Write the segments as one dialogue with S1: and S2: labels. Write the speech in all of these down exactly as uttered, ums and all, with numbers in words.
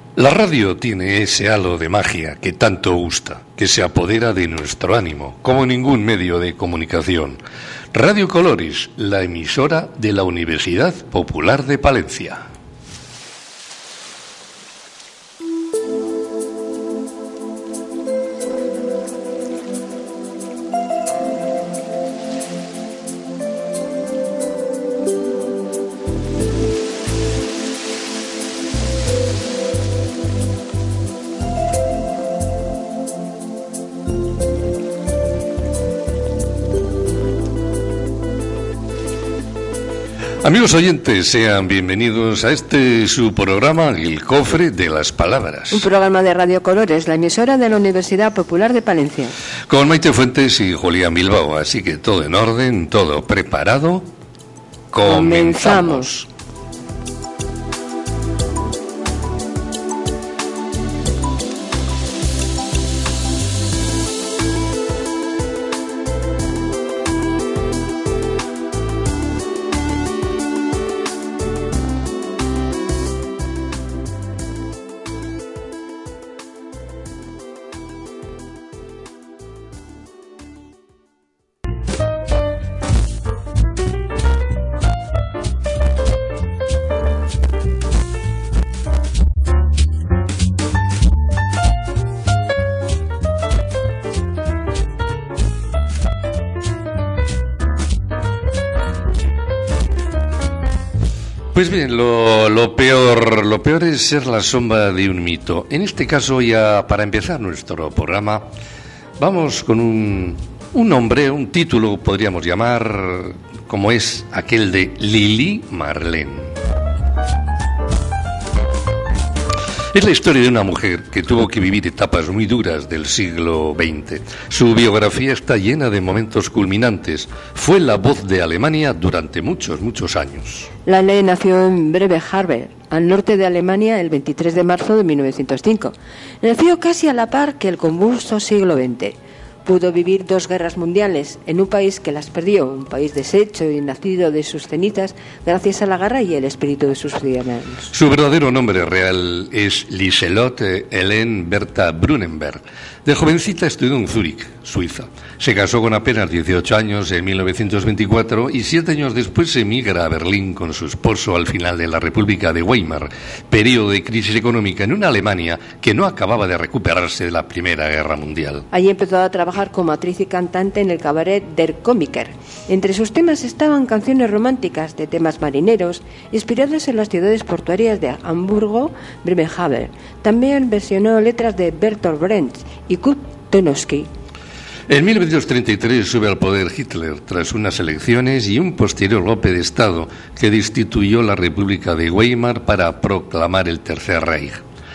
S1: La radio tiene ese halo de magia que tanto gusta, que se apodera de nuestro ánimo, como ningún medio de comunicación. Radio Colores, la emisora de la Universidad Popular de Palencia. Amigos oyentes, sean bienvenidos a este su programa, El Cofre de las Palabras.
S2: Un programa de Radio Colores, la emisora de la Universidad Popular de Palencia.
S1: Con Maite Fuentes y Julián Bilbao, así que todo en orden, todo preparado. Comenzamos. Comenzamos. Pues bien, lo, lo peor, lo peor es ser la sombra de un mito. En este caso, ya para empezar nuestro programa, vamos con un, un nombre, un título, podríamos llamar, como es aquel de Lili Marlene. Es la historia de una mujer que tuvo que vivir etapas muy duras del siglo veinte. Su biografía está llena de momentos culminantes. Fue la voz de Alemania durante muchos, muchos años.
S2: Lale nació en Bremerhaven, al norte de Alemania, el veintitrés de marzo de mil novecientos cinco. Nació casi a la par que el convulso siglo veinte. Pudo vivir dos guerras mundiales en un país que las perdió, un país deshecho y nacido de sus cenizas gracias a la guerra y el espíritu de sus ciudadanos.
S1: Su verdadero nombre real es Liselotte Helene Berta Brunenberg. De jovencita estudió en Zúrich, Suiza. Se casó con apenas dieciocho años en mil novecientos veinticuatro y siete años después emigra a Berlín con su esposo al final de la República de Weimar, periodo de crisis económica en una Alemania que no acababa de recuperarse de la Primera Guerra Mundial.
S2: Allí empezó a trabajar como actriz y cantante en el cabaret Der Komiker. Entre sus temas estaban canciones románticas de temas marineros, inspiradas en las ciudades portuarias de Hamburgo, Bremerhaven. También versionó letras de Bertolt Brecht y Kurt Tucholsky.
S1: En mil novecientos treinta y tres sube al poder Hitler tras unas elecciones y un posterior golpe de Estado que destituyó la República de Weimar para proclamar el Tercer Reich.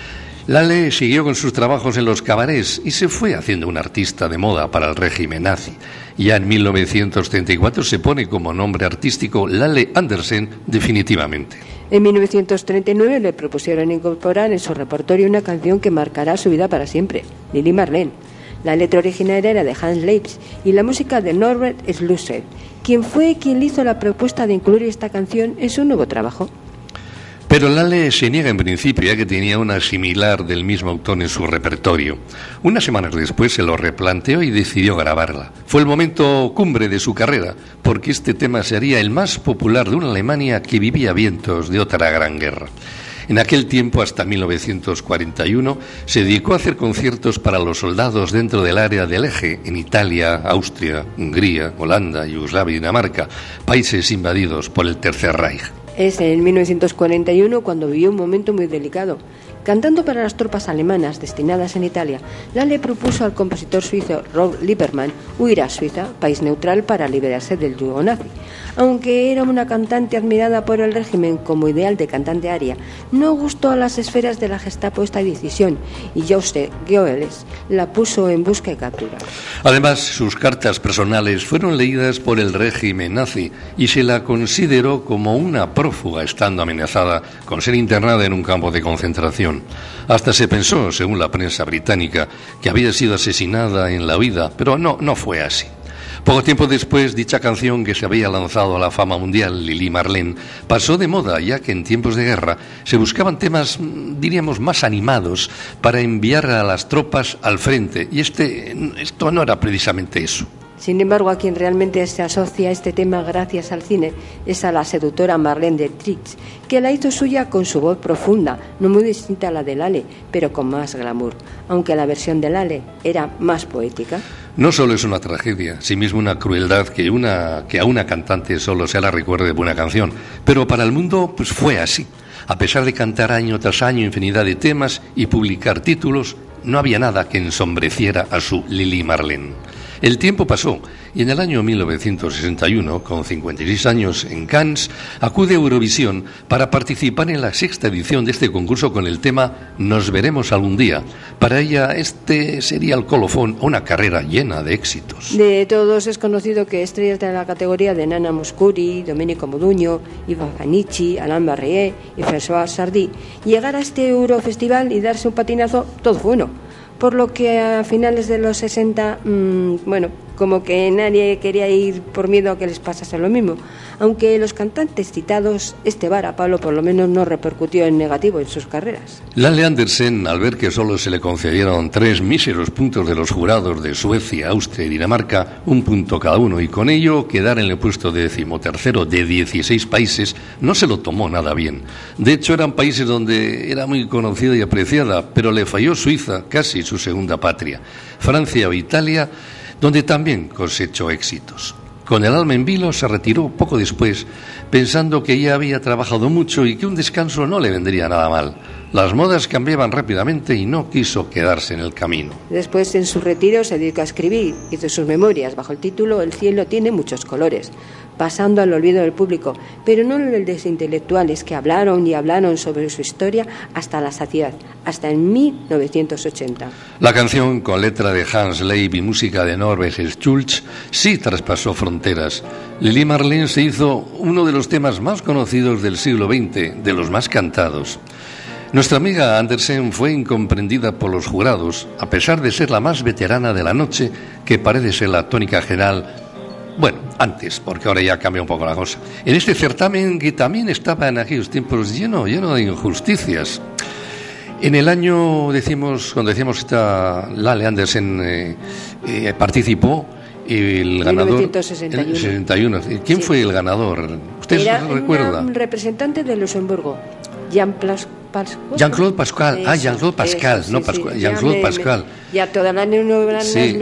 S1: Lale siguió con sus trabajos en los cabarets y se fue haciendo una artista de moda para el régimen nazi. Ya en mil novecientos treinta y cuatro se pone como nombre artístico Lale Andersen definitivamente.
S2: En mil novecientos treinta y nueve le propusieron incorporar en su repertorio una canción que marcará su vida para siempre, Lili Marlene. La letra original era de Hans Leibs y la música de Norbert Schusser, quien fue quien le hizo la propuesta de incluir esta canción en su nuevo trabajo.
S1: Pero Lale se niega en principio, ya que tenía una similar del mismo autor en su repertorio. Unas semanas después se lo replanteó y decidió grabarla. Fue el momento cumbre de su carrera, porque este tema sería el más popular de una Alemania que vivía vientos de otra gran guerra. En aquel tiempo, hasta mil novecientos cuarenta y uno, se dedicó a hacer conciertos para los soldados dentro del área del eje, en Italia, Austria, Hungría, Holanda, Yugoslavia y Dinamarca, países invadidos por el Tercer Reich.
S2: Es en mil novecientos cuarenta y uno cuando vivió un momento muy delicado. Cantando para las tropas alemanas destinadas en Italia, Lale propuso al compositor suizo Rob Lieberman huir a Suiza, país neutral, para liberarse del yugo nazi. Aunque era una cantante admirada por el régimen como ideal de cantante aria, no gustó a las esferas de la Gestapo esta decisión y Joseph Goebbels la puso en busca y captura.
S1: Además, sus cartas personales fueron leídas por el régimen nazi y se la consideró como una prófuga, estando amenazada con ser internada en un campo de concentración. Hasta se pensó, según la prensa británica, que había sido asesinada en la huida, pero no, no fue así. Poco tiempo después, dicha canción que se había lanzado a la fama mundial, Lili Marlene, pasó de moda, ya que en tiempos de guerra se buscaban temas, diríamos, más animados para enviar a las tropas al frente, y este, esto no era precisamente eso.
S2: Sin embargo, a quien realmente se asocia este tema gracias al cine es a la seductora Marlene Dietrich, que la hizo suya con su voz profunda, no muy distinta a la de Lale, pero con más glamour, aunque la versión de Lale era más poética.
S1: No solo es una tragedia, sí mismo una crueldad que, una, que a una cantante solo se la recuerde de buena canción, pero para el mundo pues fue así. A pesar de cantar año tras año infinidad de temas y publicar títulos, no había nada que ensombreciera a su Lili Marlene. El tiempo pasó y en el año mil novecientos sesenta y uno, con cincuenta y seis años, en Cannes, acude a Eurovisión para participar en la sexta edición de este concurso con el tema Nos veremos algún día. Para ella este sería el colofón a una carrera llena de éxitos.
S2: De todos es conocido que estrellas de la categoría de Nana Mouskouri, Domenico Modugno, Ivan Fanici, Alain Barrié y François Sardy llegar a este Eurofestival y darse un patinazo, todo bueno. Por lo que a finales de los sesenta, mmm, bueno, como que nadie quería ir por miedo a que les pasase lo mismo. Aunque los cantantes citados, este varapalo por lo menos no repercutió en negativo en sus carreras.
S1: Lale Andersen, al ver que solo se le concedieron tres míseros puntos de los jurados de Suecia, Austria y Dinamarca, un punto cada uno, y con ello quedar en el puesto decimotercero de dieciséis países, no se lo tomó nada bien. De hecho, eran países donde era muy conocida y apreciada, pero le falló Suiza, casi su segunda patria, Francia o Italia, donde también cosechó éxitos. Con el alma en vilo se retiró poco después, pensando que ya había trabajado mucho y que un descanso no le vendría nada mal. Las modas cambiaban rápidamente y no quiso quedarse en el camino.
S2: Después, en su retiro, se dedicó a escribir. Hizo sus memorias bajo el título El cielo tiene muchos colores, pasando al olvido del público, pero no el de los intelectuales que hablaron y hablaron sobre su historia hasta la saciedad, hasta en mil novecientos ochenta.
S1: La canción, con letra de Hans Leib y música de Norbert Schulz, sí traspasó fronteras. Lili Marlene se hizo uno de los temas más conocidos del siglo veinte, de los más cantados. Nuestra amiga Andersen fue incomprendida por los jurados, a pesar de ser la más veterana de la noche, que parece ser la tónica general. Bueno, antes, porque ahora ya cambia un poco la cosa. En este certamen que también estaba en aquellos tiempos lleno, lleno de injusticias. En el año, decimos, cuando decíamos que esta Lale Andersen eh, eh, participó, el ganador...
S2: mil novecientos sesenta y uno.
S1: sesenta y uno. ¿Quién sí. fue el ganador? ¿Usted
S2: Era
S1: se recuerda?
S2: Un representante de Luxemburgo, Jean Plas...
S1: Jean-Claude Pascal, ah, Jean-Claude Pascal,
S2: eso,
S1: no
S2: sí,
S1: Pascual,
S2: sí.
S1: Jean-Claude
S2: Ya
S1: Pascal.
S2: Me, ya toda la
S1: sí.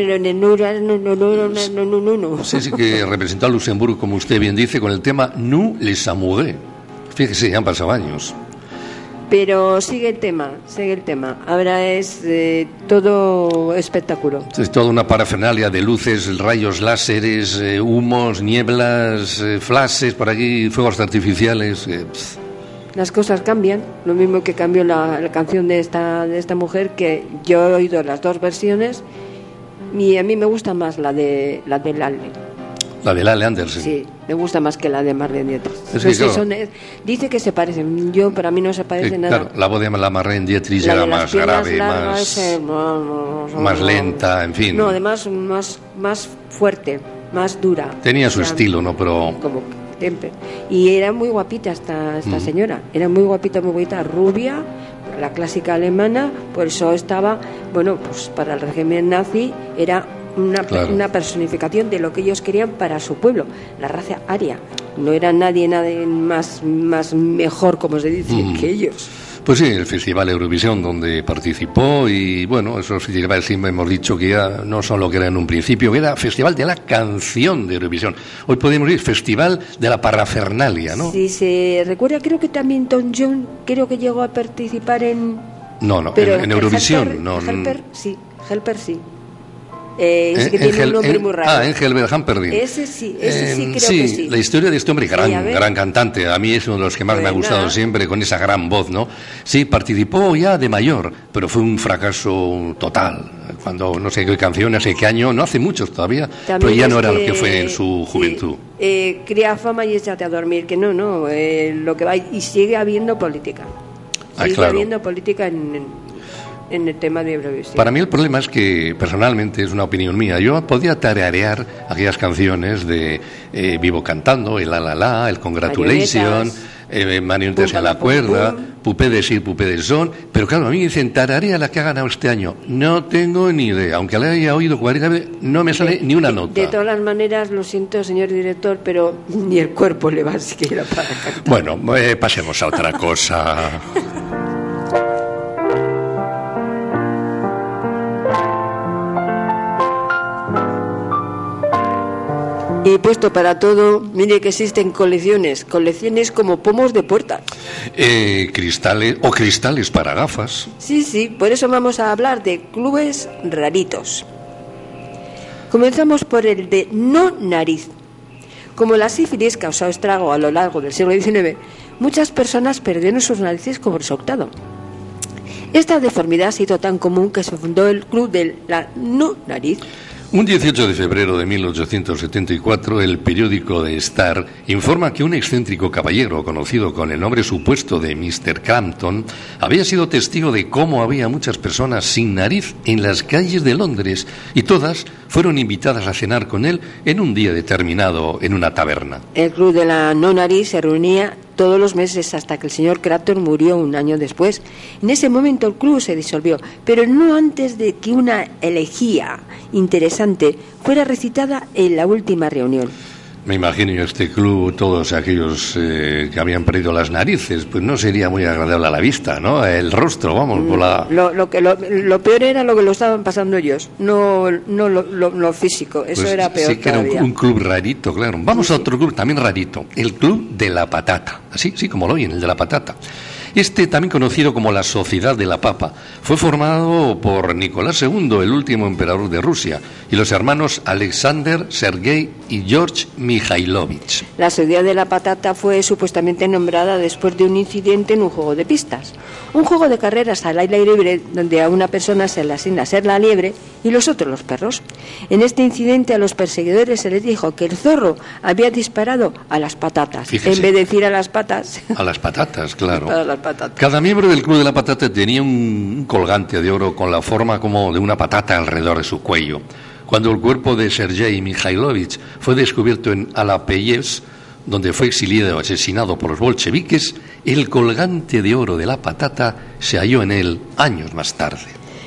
S1: Sí, sí, que representó a Luxemburgo, como usted bien dice, con el tema Nous les amoureux. Fíjese, ya han pasado años.
S2: Pero sigue el tema, sigue el tema. Ahora es eh, todo espectáculo.
S1: Es toda una parafernalia de luces, rayos láseres, eh, humos, nieblas, eh, flashes por aquí, fuegos artificiales. Eh,
S2: Las cosas cambian, lo mismo que cambió la, la canción de esta de esta mujer, que yo he oído las dos versiones y a mí me gusta más la de la de Lale.
S1: La de Lale Andersen.
S2: Sí, me gusta más que la de Marlene Dietrich.
S1: Es que, claro,
S2: son, dice que se parecen, yo para mí no se parecen
S1: eh,
S2: nada.
S1: Claro, la voz de la Marlene Dietrich
S2: la
S1: era
S2: de
S1: más grave, más,
S2: eh, no, no, no,
S1: más
S2: no,
S1: lenta, en fin.
S2: No, además más más fuerte, más dura.
S1: Tenía su
S2: o sea,
S1: estilo, ¿no? Pero
S2: como siempre. Y era muy guapita esta, esta mm. señora, era muy guapita, muy guapita, rubia, la clásica alemana, por eso estaba, bueno, pues para el régimen nazi era una,
S1: claro.
S2: una personificación de lo que ellos querían para su pueblo, la raza aria. No era nadie, nadie más, más mejor, como se dice, mm. que ellos.
S1: Pues sí, el Festival Eurovisión donde participó y bueno, esos festivales siempre hemos dicho que ya no son lo que era en un principio, que era Festival de la Canción de Eurovisión. Hoy podemos decir Festival de la Parafernalia, ¿no?
S2: Sí, se recuerda, creo que también Tom Jones, creo que llegó a participar en...
S1: No, no,
S2: pero
S1: en, en Eurovisión.
S2: Helper,
S1: no,
S2: Helper, sí, Helper sí. Eh, ese que
S1: Engel,
S2: tiene un nombre
S1: en,
S2: muy raro.
S1: Ah, Engelbert Humperdinck.
S2: Ese sí, ese sí
S1: eh,
S2: creo
S1: sí,
S2: que sí.
S1: La historia de este hombre, gran,
S2: sí,
S1: gran cantante, a mí es uno de los que más
S2: pues
S1: me ha gustado
S2: nada. siempre,
S1: con esa gran voz, ¿no? Sí, participó ya de mayor, pero fue un fracaso total. Cuando, no sé qué canción, no sé qué año, no hace muchos todavía, también pero ya no era que, lo que fue en su juventud.
S2: Sí, eh, crea fama y échate a dormir, que no, no, eh, lo que va, y sigue habiendo política. Sigue
S1: ah, claro.
S2: habiendo política en... en en el tema de Eurovisión.
S1: Para mí el problema es que, personalmente, es una opinión mía, yo podía tararear aquellas canciones de eh, Vivo Cantando, el La La La, el Congratulation, eh, Marionetas en la cuerda, Pupé de sí, Pupé de son, pero claro, a mí me dicen, tararea la que ha ganado este año. No tengo ni idea, aunque la haya oído cuarenta veces, no me sale
S2: de,
S1: ni una
S2: de,
S1: nota.
S2: De todas las maneras, lo siento, señor director, pero ni el cuerpo le va siquiera para cantar.
S1: Bueno, eh, pasemos a otra cosa.
S2: Y puesto para todo, mire que existen colecciones, colecciones como pomos de puerta.
S1: Eh, cristales o cristales para gafas.
S2: Sí, sí, por eso vamos a hablar de clubes raritos. Comenzamos por el de no nariz. Como la sífilis causó estrago a lo largo del siglo diecinueve, muchas personas perdieron sus narices como resultado. Esta deformidad se hizo tan común que se fundó el club de la no nariz.
S1: Un dieciocho de febrero de mil ochocientos setenta y cuatro, el periódico The Star informa que un excéntrico caballero conocido con el nombre supuesto de mister Crampton había sido testigo de cómo había muchas personas sin nariz en las calles de Londres y todas fueron invitadas a cenar con él en un día determinado en una taberna.
S2: El club de la no nariz se reunía todos los meses hasta que el señor Crampton murió un año después. En ese momento el club se disolvió, pero no antes de que una elegía interesante fuera recitada en la última reunión.
S1: Me imagino este club, todos aquellos eh, que habían perdido las narices, pues no sería muy agradable a la vista, ¿no? El rostro, vamos, por la...
S2: Lo, lo, que, lo, lo peor era lo que lo estaban pasando ellos, no, no lo, lo, lo físico, eso
S1: pues
S2: era peor
S1: sí que
S2: todavía.
S1: Era un, un club rarito, claro. Vamos
S2: sí,
S1: a otro club también rarito, el Club de la Patata, así, sí, como lo oyen, el de la patata. Este, también conocido como la Sociedad de la Papa, fue formado por Nicolás segundo, el último emperador de Rusia, y los hermanos Alexander, Sergei y George Mikhailovich.
S2: La Sociedad de la Patata fue supuestamente nombrada después de un incidente en un juego de pistas. Un juego de carreras al aire libre donde a una persona se le asigna ser la liebre y los otros los perros. En este incidente a los perseguidores se les dijo que el zorro había disparado a las patatas. Fíjese. En vez de decir a las patas.
S1: A las patatas, claro.
S2: A las patatas.
S1: Cada miembro del Club de la Patata tenía un colgante de oro con la forma como de una patata alrededor de su cuello. Cuando el cuerpo de Sergei Mikhailovich fue descubierto en Alapeyevsk, donde fue exiliado o asesinado por los bolcheviques, el colgante de oro de la patata se halló en él años más tarde.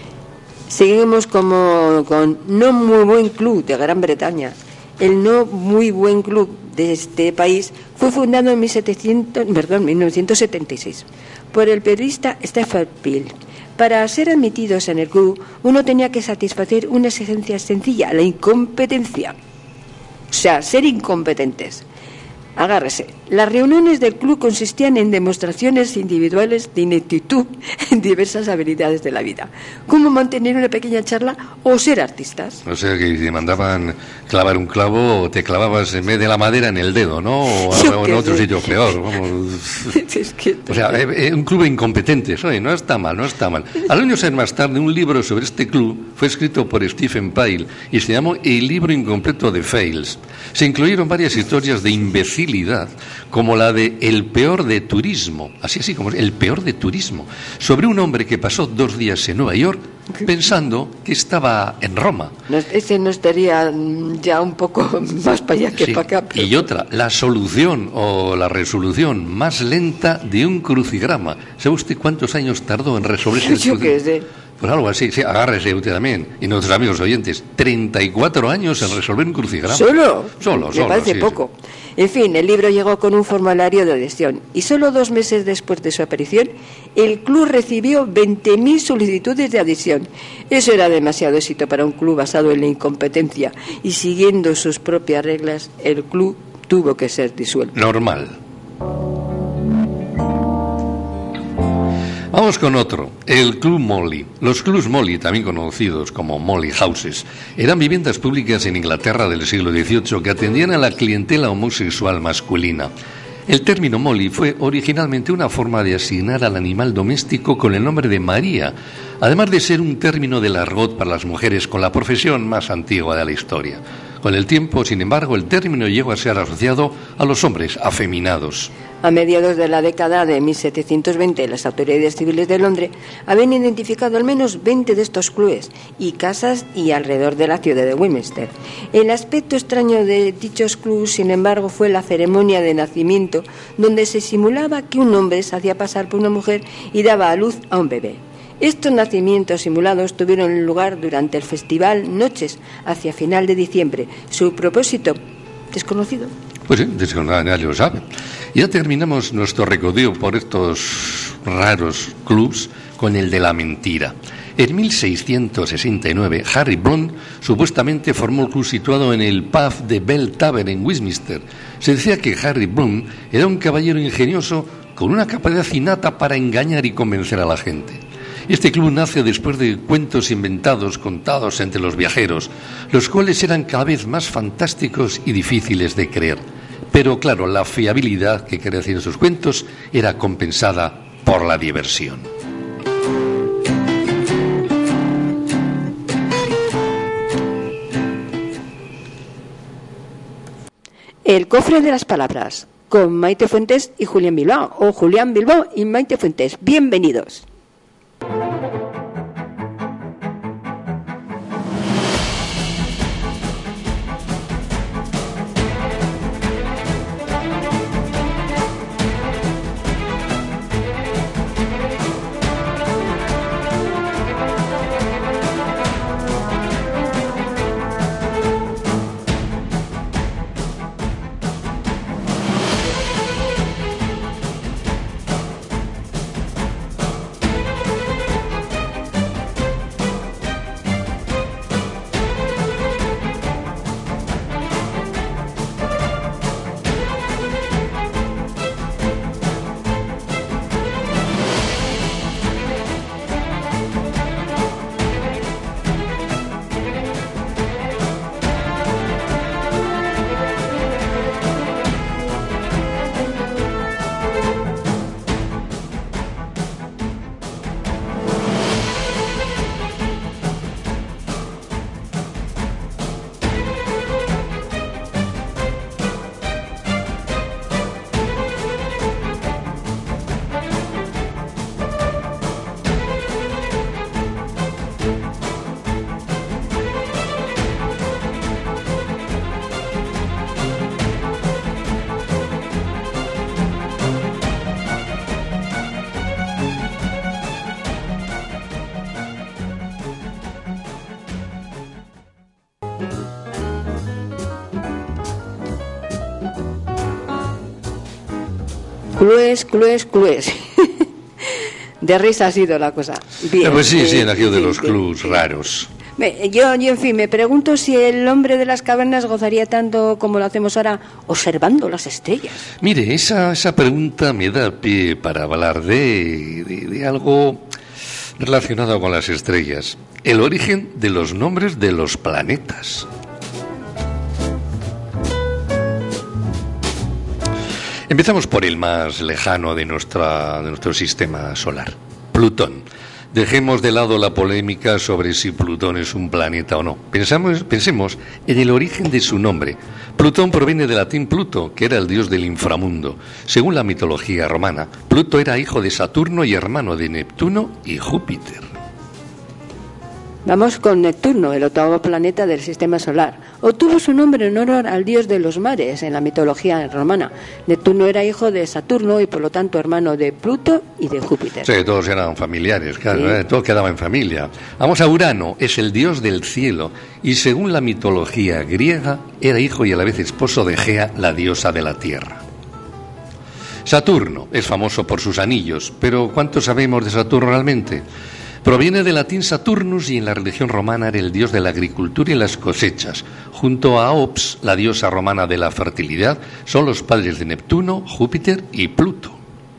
S2: Seguimos como con no muy buen club de Gran Bretaña. El no muy buen club de este país fue fundado en mil setecientos, perdón, mil novecientos setenta y seis por el periodista Stephen Peel. Para ser admitidos en el club, uno tenía que satisfacer una exigencia sencilla, la incompetencia. O sea, ser incompetentes. Agárrese. Las reuniones del club consistían en demostraciones individuales de ineptitud en diversas habilidades de la vida, como mantener una pequeña charla o ser artistas.
S1: O sea que si mandaban clavar un clavo, te clavabas en vez de la madera en el dedo, ¿no? O, o en otro sé. sitio peor. Vamos.
S2: Es que...
S1: O sea, eh, un club de incompetentes. Oye, no está mal, no está mal. Al año ser más tarde, un libro sobre este club fue escrito por Stephen Pyle y se llamó El libro incompleto de Fails. Se incluyeron varias historias de imbecilidad, como la de El peor de turismo, así así como El peor de turismo, sobre un hombre que pasó dos días en Nueva York pensando que estaba en Roma.
S2: No, ese no estaría ya un poco más para allá que
S1: sí,
S2: para acá. Pero...
S1: Y otra, la solución o la resolución más lenta de un crucigrama. ¿Sabe usted cuántos años tardó en resolverse el
S2: crucigrama? Yo qué sé.
S1: Pues algo así, sí, agárrese usted también. Y nuestros amigos oyentes, treinta y cuatro años en resolver un crucigrama.
S2: ¿Solo?
S1: Solo,
S2: Me
S1: solo.
S2: parece
S1: sí,
S2: poco.
S1: Sí.
S2: En fin, el libro llegó con un formulario de adhesión y solo dos meses después de su aparición, el club recibió veinte mil solicitudes de adhesión. Eso era demasiado éxito para un club basado en la incompetencia y siguiendo sus propias reglas, el club tuvo que ser disuelto.
S1: Normal. Vamos con otro, el Club Molly. Los clubs Molly, también conocidos como Molly Houses, eran viviendas públicas en Inglaterra del siglo dieciocho que atendían a la clientela homosexual masculina. El término Molly fue originalmente una forma de asignar al animal doméstico con el nombre de María, además de ser un término del argot para las mujeres con la profesión más antigua de la historia. Con el tiempo, sin embargo, el término llegó a ser asociado a los hombres afeminados.
S2: A mediados de la década de mil setecientos veinte, las autoridades civiles de Londres habían identificado al menos veinte de estos clubes y casas y alrededor de la ciudad de Westminster. El aspecto extraño de dichos clubes, sin embargo, fue la ceremonia de nacimiento, donde se simulaba que un hombre se hacía pasar por una mujer y daba a luz a un bebé. Estos nacimientos simulados tuvieron lugar durante el festival Noches, hacia final de diciembre. Su propósito, desconocido.
S1: Pues sí, nadie lo sabe. Ya terminamos nuestro recorrido por estos raros clubs con el de la mentira. En mil seiscientos sesenta y nueve, Harry Blount supuestamente formó el club situado en el pub de Bell Tavern en Westminster. Se decía que Harry Blount era un caballero ingenioso con una capacidad innata para engañar y convencer a la gente. Este club nace después de cuentos inventados, contados entre los viajeros, los cuales eran cada vez más fantásticos y difíciles de creer. Pero claro, la fiabilidad que quería decir esos cuentos era compensada por la diversión.
S2: El cofre de las palabras, con Maite Fuentes y Julián Bilbao, o Julián Bilbao y Maite Fuentes. Bienvenidos. Clues, clues, clues. De risa ha sido la cosa. Bien,
S1: pues sí, sí,
S2: eh,
S1: en aquello de
S2: sí,
S1: los
S2: bien,
S1: clubs
S2: bien.
S1: raros.
S2: Yo, yo, en fin, me pregunto si el hombre de las cavernas gozaría tanto como lo hacemos ahora observando las estrellas.
S1: Mire, esa, esa pregunta me da pie para hablar de, de, de algo relacionado con las estrellas. El origen de los nombres de los planetas. Empezamos por el más lejano de, nuestra, de nuestro sistema solar, Plutón. Dejemos de lado la polémica sobre si Plutón es un planeta o no. Pensamos, pensemos en el origen de su nombre. Plutón proviene del latín Pluto, que era el dios del inframundo. Según la mitología romana, Pluto era hijo de Saturno y hermano de Neptuno y Júpiter.
S2: Vamos con Neptuno, el octavo planeta del sistema solar. Obtuvo su nombre en honor al dios de los mares en la mitología romana. Neptuno era hijo de Saturno y por lo tanto hermano de Pluto y de Júpiter.
S1: Sí, todos eran familiares, claro,
S2: Sí.
S1: ¿eh? Todo quedaba en familia. Vamos a Urano, es el dios del cielo y según la mitología griega era hijo y a la vez esposo de Gea, la diosa de la tierra. Saturno es famoso por sus anillos, pero ¿cuánto sabemos de Saturno realmente? Proviene del latín Saturnus y en la religión romana era el dios de la agricultura y las cosechas. Junto a Ops, la diosa romana de la fertilidad, son los padres de Neptuno, Júpiter y Pluto.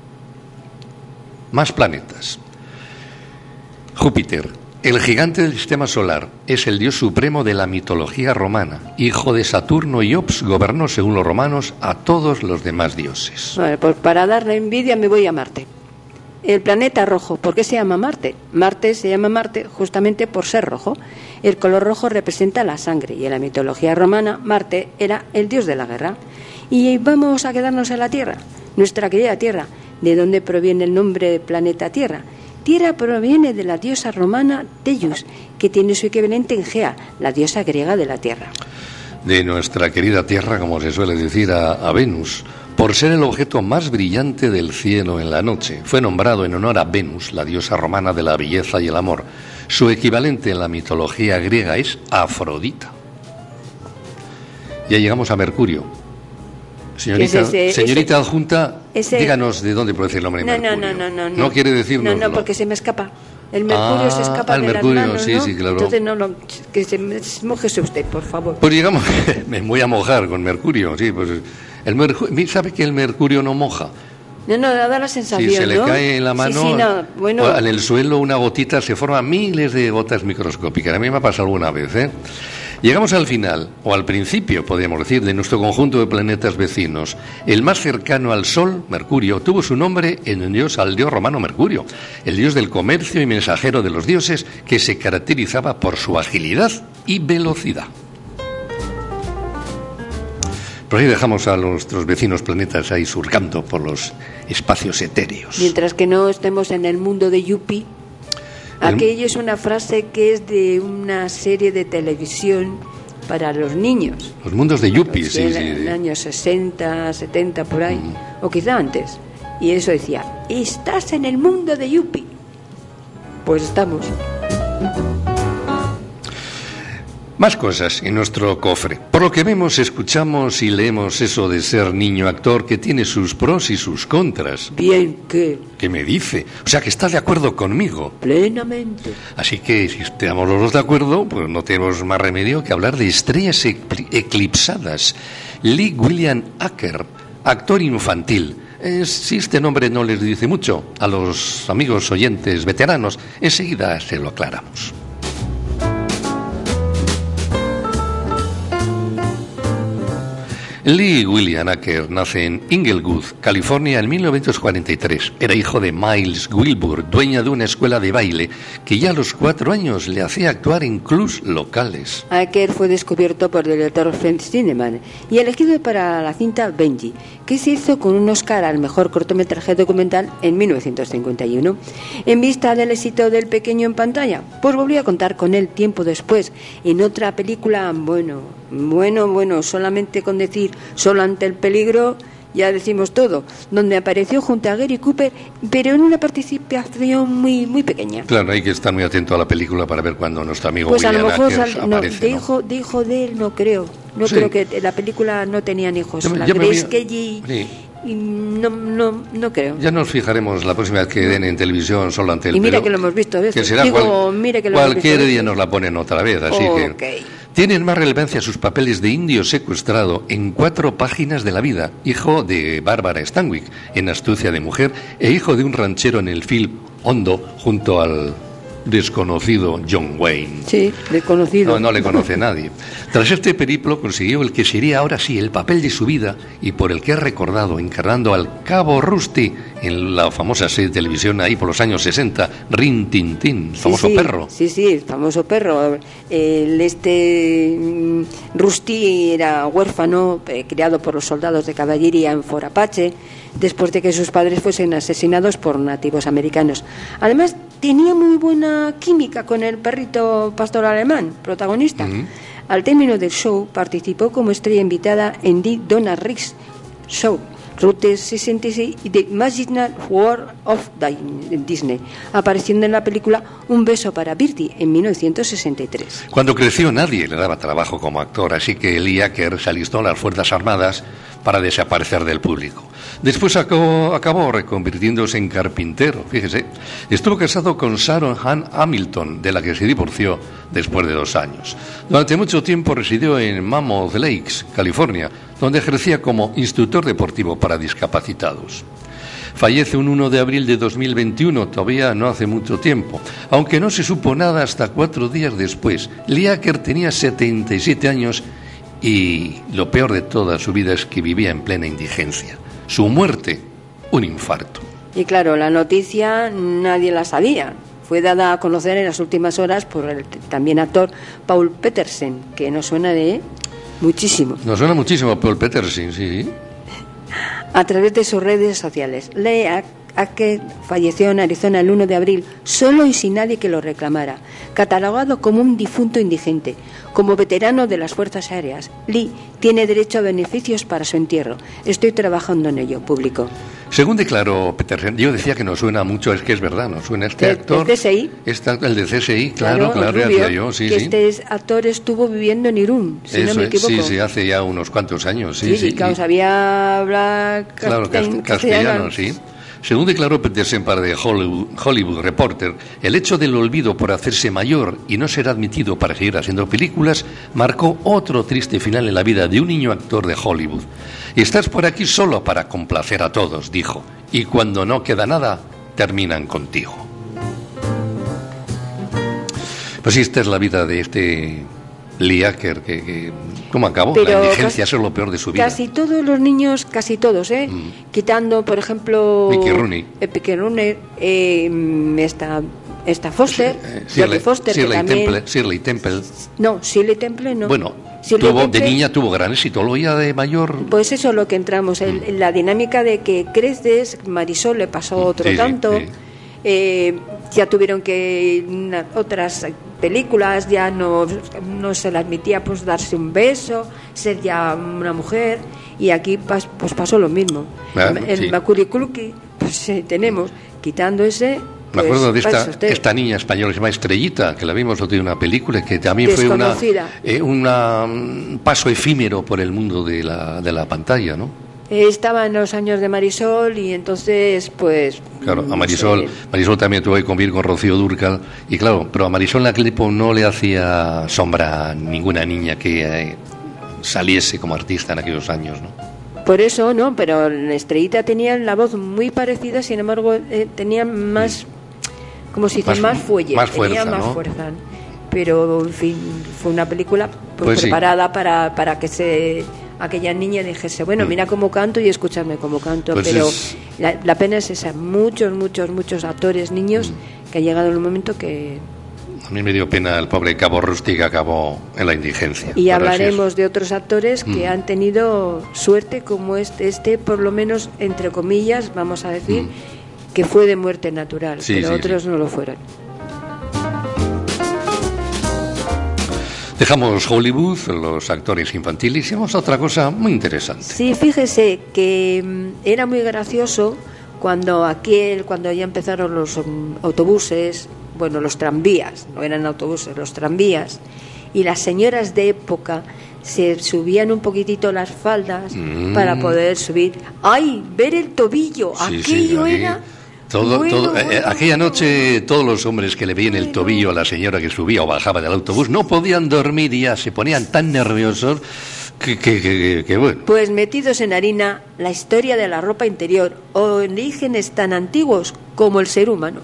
S1: Más planetas. Júpiter, el gigante del sistema solar, es el dios supremo de la mitología romana. Hijo de Saturno y Ops, gobernó, según los romanos, a todos los demás dioses.
S2: Vale, pues para darle envidia me voy a Marte. El planeta rojo, ¿por qué se llama Marte? Marte se llama Marte justamente por ser rojo. El color rojo representa la sangre y en la mitología romana Marte era el dios de la guerra. Y vamos a quedarnos en la Tierra. nuestra querida Tierra. ¿De dónde proviene el nombre de planeta Tierra? Tierra proviene de la diosa romana Tellus, que tiene su equivalente en Gea, la diosa griega de la Tierra.
S1: De nuestra querida Tierra, como se suele decir, a, a Venus, por ser el objeto más brillante del cielo en la noche. Fue nombrado en honor a Venus, la diosa romana de la belleza y el amor. Su equivalente en la mitología griega es Afrodita. Ya llegamos a Mercurio. Señorita,
S2: ese,
S1: señorita
S2: ese,
S1: adjunta,
S2: ese,
S1: díganos de dónde procede el nombre
S2: no,
S1: Mercurio.
S2: No, no, no, no.
S1: No quiere decirnos.
S2: No, no, porque se me escapa. El mercurio
S1: ah,
S2: se escapa
S1: al
S2: de
S1: mercurio,
S2: las manos,
S1: sí,
S2: ¿no?
S1: sí, claro.
S2: Entonces, no, no, que se mojese usted, por favor.
S1: Pues digamos, me voy a mojar con mercurio, sí, pues el mercurio, ¿sabe que el mercurio no moja?
S2: No, no, da la sensación,
S1: Si se le
S2: ¿no?
S1: cae en la mano,
S2: sí, sí, no, bueno.
S1: o en el suelo una gotita, se forman miles de gotas microscópicas. A mí me ha pasado alguna vez, ¿eh? Llegamos al final, o al principio, podríamos decir, de nuestro conjunto de planetas vecinos. El más cercano al Sol, Mercurio, tuvo su nombre en el dios, al dios romano Mercurio, el dios del comercio y mensajero de los dioses, que se caracterizaba por su agilidad y velocidad. Por ahí dejamos a nuestros vecinos planetas ahí surcando por los espacios etéreos.
S2: Mientras que no estemos en el mundo de Yuppie, el... aquello es una frase que es de una serie de televisión para los niños.
S1: Los mundos de Yuppie, sí,
S2: en,
S1: sí.
S2: En los años sesenta, setenta, por ahí, mm. o quizá antes. Y eso decía, ¿estás en el mundo de Yuppie? Pues estamos.
S1: Más cosas en nuestro cofre. Por lo que vemos, escuchamos y leemos eso de ser niño actor, que tiene sus pros y sus contras.
S2: Bien, ¿qué?
S1: ¿Qué me dice? O sea, que está de acuerdo conmigo.
S2: Plenamente.
S1: Así que, si estamos los dos de acuerdo, pues no tenemos más remedio que hablar de estrellas eclipsadas. Lee William Acker, actor infantil. Eh, si este nombre no les dice mucho a los amigos oyentes veteranos, enseguida se lo aclaramos. Lee William Acker nace en Inglewood, California, en mil novecientos cuarenta y tres. Era hijo de Miles Wilbur, dueña de una escuela de baile que ya a los cuatro años le hacía actuar en clubs locales.
S2: Acker fue descubierto por el director Frank Cineman y elegido para la cinta Benji, que se hizo con un Oscar al mejor cortometraje documental en mil novecientos cincuenta y uno. En vista del éxito del pequeño en pantalla, pues volvió a contar con él tiempo después en otra película, bueno, bueno, bueno, solamente con decir Solo ante el peligro ya decimos todo, donde apareció junto a Gary Cooper, pero en una participación muy muy pequeña.
S1: Claro, hay que estar muy atento a la película para ver cuando nuestro amigo
S2: pues
S1: William
S2: a lo mejor
S1: Acker
S2: sal, no,
S1: aparece,
S2: de,
S1: ¿no?
S2: hijo, de hijo de él no creo, no sí. creo que la película no tenían hijos.
S1: Yo,
S2: la
S1: yo
S2: Grace
S1: a...
S2: Kelly
S1: sí.
S2: y no, no, no creo.
S1: Ya nos fijaremos la próxima vez que den en televisión Solo ante el
S2: peligro. Y mira
S1: pelo,
S2: que lo hemos visto a veces.
S1: Que será
S2: Digo,
S1: cual,
S2: mire que lo
S1: cualquier
S2: hemos visto
S1: día nos la ponen otra vez, así
S2: okay.
S1: que... Tienen más relevancia sus papeles de indio secuestrado en Cuatro páginas de la vida, hijo de Bárbara Stanwyck en Astucia de mujer e hijo de un ranchero en el film Hondo junto al desconocido John Wayne.
S2: Sí, desconocido.
S1: No, no le conoce nadie. Tras este periplo consiguió el que sería ahora sí el papel de su vida y por el que es recordado encarnando al Cabo Rusty en la famosa serie de televisión ahí por los años sesenta, Rin Tin Tin,
S2: sí,
S1: famoso
S2: sí,
S1: perro.
S2: Sí, sí, el famoso perro. El este mm, Rusty era huérfano, eh, criado por los soldados de caballería en Fort Apache, después de que sus padres fuesen asesinados por nativos americanos. Además, tenía muy buena química con el perrito pastor alemán, protagonista. Uh-huh. Al término del show, participó como estrella invitada en The Donna Reese Show, Route sesenta y seis y The Magical World of Disney, apareciendo en la película Un beso para Birdie en mil novecientos sesenta y tres.
S1: Cuando creció nadie le daba trabajo como actor, así que Lee Acker se alistó en las Fuerzas Armadas para desaparecer del público. Después acabó, acabó reconvirtiéndose en carpintero, fíjese. Estuvo casado con Sharon Han Hamilton, de la que se divorció después de dos años. Durante mucho tiempo residió en Mammoth Lakes, California, donde ejercía como instructor deportivo para discapacitados. Fallece un primero de abril de dos mil veintiuno, todavía no hace mucho tiempo, aunque no se supo nada hasta cuatro días después. Lee Acker tenía setenta y siete años y lo peor de toda su vida es que vivía en plena indigencia. Su muerte, un infarto.
S2: Y claro, la noticia nadie la sabía. Fue dada a conocer en las últimas horas por el también actor Paul Petersen, que nos suena de muchísimo.
S1: Nos suena muchísimo Paul Petersen, sí.
S2: a través de sus redes sociales. Lee Acker falleció en Arizona el uno de abril, solo y sin nadie que lo reclamara, catalogado como un difunto indigente. Como veterano de las Fuerzas Aéreas, Lee tiene derecho a beneficios para su entierro. Estoy trabajando en ello, publicó.
S1: Según declaró Petersen, yo decía que nos suena mucho, es que es verdad, nos suena este
S2: ¿El,
S1: actor.
S2: ¿El C S I?
S1: Esta, el de C S I, claro, claro,
S2: claro
S1: decía yo, sí,
S2: que
S1: sí.
S2: Este actor estuvo viviendo en Irún, si
S1: Eso
S2: no me
S1: es,
S2: equivoco.
S1: sí, sí, hace ya unos cuantos años, sí,
S2: Sí,
S1: sí.
S2: y claro,
S1: y,
S2: sabía hablar
S1: claro,
S2: castellano,
S1: castellano, sí. Según declaró Petersen para The Hollywood, Hollywood Reporter, el hecho del olvido por hacerse mayor y no ser admitido para seguir haciendo películas marcó otro triste final en la vida de un niño actor de Hollywood. Estás por aquí solo para complacer a todos, dijo, y cuando no queda nada, terminan contigo. Pues esta es la vida de este Lee Acker, que, que ¿cómo acabó? Pero la indigencia, eso es lo peor de su vida.
S2: Casi todos los niños, casi todos, ¿eh? Mm. Quitando, por ejemplo...
S1: Mickey Rooney.
S2: Eh, Mickey Rooney, eh, esta, esta Foster,
S1: eh, Shirley,
S2: Foster,
S1: Shirley,
S2: que también...
S1: Temple, Shirley Temple.
S2: No, Shirley Temple no.
S1: Bueno,
S2: Shirley
S1: tuvo,
S2: Temple,
S1: de niña tuvo gran éxito, luego ya de mayor...
S2: Pues eso es lo que entramos, en, en la dinámica de que creces, Marisol le pasó otro
S1: sí,
S2: tanto...
S1: Sí.
S2: Eh, ya tuvieron que una, otras películas ya no, no se le admitía pues darse un beso, ser ya una mujer, y aquí pas, pues pasó lo mismo.
S1: Ah,
S2: en el
S1: sí.
S2: Macaulay Culkin pues eh, tenemos, quitando ese...
S1: Me
S2: pues,
S1: acuerdo de esta,
S2: usted.
S1: esta niña española que se llama Estrellita, que la vimos otro día en una película, que también fue una, eh, una, un paso efímero por el mundo de la, de la pantalla, ¿no?
S2: Estaba en los años de Marisol y entonces, pues...
S1: Claro, a
S2: no
S1: Marisol,
S2: sé.
S1: Marisol también tuvo que convivir con Rocío Dúrcal, y claro, pero a Marisol en aquel tiempo no le hacía sombra a ninguna niña que eh, saliese como artista en aquellos años, ¿no?
S2: Por eso, ¿no? Pero Estrellita tenía la voz muy parecida, sin embargo, eh, tenía más, como se dice, más, más fuelle,
S1: más fuerza,
S2: tenía más
S1: ¿no?
S2: fuerza. Pero, en fin, fue una película pues,
S1: Pues sí.
S2: preparada para, para que se... aquella niña dijese, bueno,
S1: Mm.
S2: mira cómo canto y escúchame cómo canto,
S1: Pues
S2: pero
S1: es...
S2: la, la pena es esa, muchos, muchos, muchos actores, niños, mm. que ha llegado el momento que...
S1: A mí me dio pena el pobre Cabo Rusti, que acabó en la indigencia.
S2: Y
S1: Pero
S2: hablaremos
S1: así es.
S2: de otros actores que
S1: Mm.
S2: han tenido suerte como este, este, por lo menos, entre comillas, vamos a decir,
S1: Mm.
S2: que fue de muerte natural,
S1: Sí,
S2: pero
S1: sí,
S2: otros
S1: sí.
S2: no lo fueron.
S1: Dejamos Hollywood, los actores infantiles, y vamos a otra cosa muy interesante.
S2: Sí, fíjese que mm, era muy gracioso cuando aquel, cuando ya empezaron los um, autobuses, bueno, los tranvías, no eran autobuses, los tranvías, y las señoras de época se subían un poquitito las faldas
S1: Mm.
S2: para poder subir. ¡Ay, ver el tobillo!
S1: Sí, sí,
S2: Aquello
S1: aquí-
S2: era...
S1: Todo,
S2: Bueno,
S1: todo, eh,
S2: bueno,
S1: aquella
S2: bueno.
S1: noche todos los hombres que le veían el tobillo a la señora que subía o bajaba del autobús no podían dormir y ya se ponían tan nerviosos que, que, que, que bueno.
S2: Pues metidos en harina, la historia de la ropa interior, orígenes tan antiguos como el ser humano.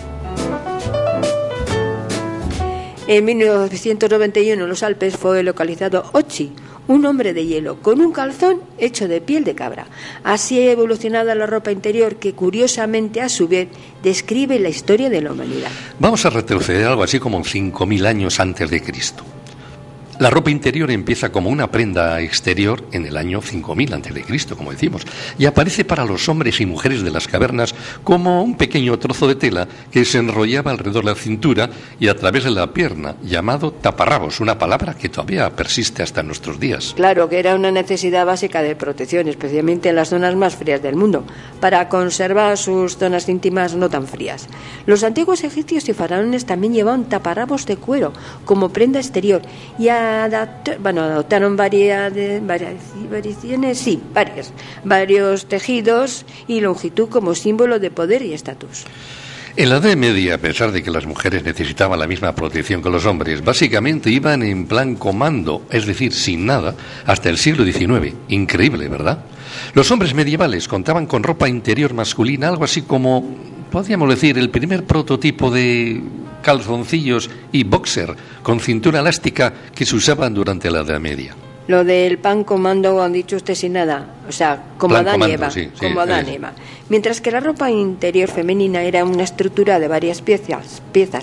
S2: En mil novecientos noventa y uno en los Alpes fue localizado Ochi, un hombre de hielo, con un calzón hecho de piel de cabra. Así ha evolucionado la ropa interior que, curiosamente, a su vez, describe la historia de la humanidad.
S1: Vamos a retroceder algo así como cinco mil años antes de Cristo. La ropa interior empieza como una prenda exterior en el año cinco mil antes de Cristo, como decimos, y aparece para los hombres y mujeres de las cavernas como un pequeño trozo de tela que se enrollaba alrededor de la cintura y a través de la pierna, llamado taparrabos, una palabra que todavía persiste hasta nuestros días.
S2: Claro que era una necesidad básica de protección, especialmente en las zonas más frías del mundo, para conservar sus zonas íntimas no tan frías. Los antiguos egipcios y faraones también llevaban taparrabos de cuero como prenda exterior y adaptó, bueno, adoptaron varias, varias, variaciones, sí, varias, varios tejidos y longitud como símbolo de poder y estatus.
S1: En la Edad Media, a pesar de que las mujeres necesitaban la misma protección que los hombres, básicamente iban en plan comando, es decir, sin nada, hasta el siglo diecinueve. Increíble, ¿verdad? Los hombres medievales contaban con ropa interior masculina, algo así como, podríamos decir, el primer prototipo de calzoncillos y boxer con cintura elástica que se usaban durante la Edad Media.
S2: Lo del pan comando, han dicho usted sin nada, o sea, como
S1: Plan
S2: Adán y
S1: comando,
S2: Eva,
S1: sí, sí,
S2: como Adán
S1: sí.
S2: y Eva. Mientras que la ropa interior femenina era una estructura de varias piezas, piezas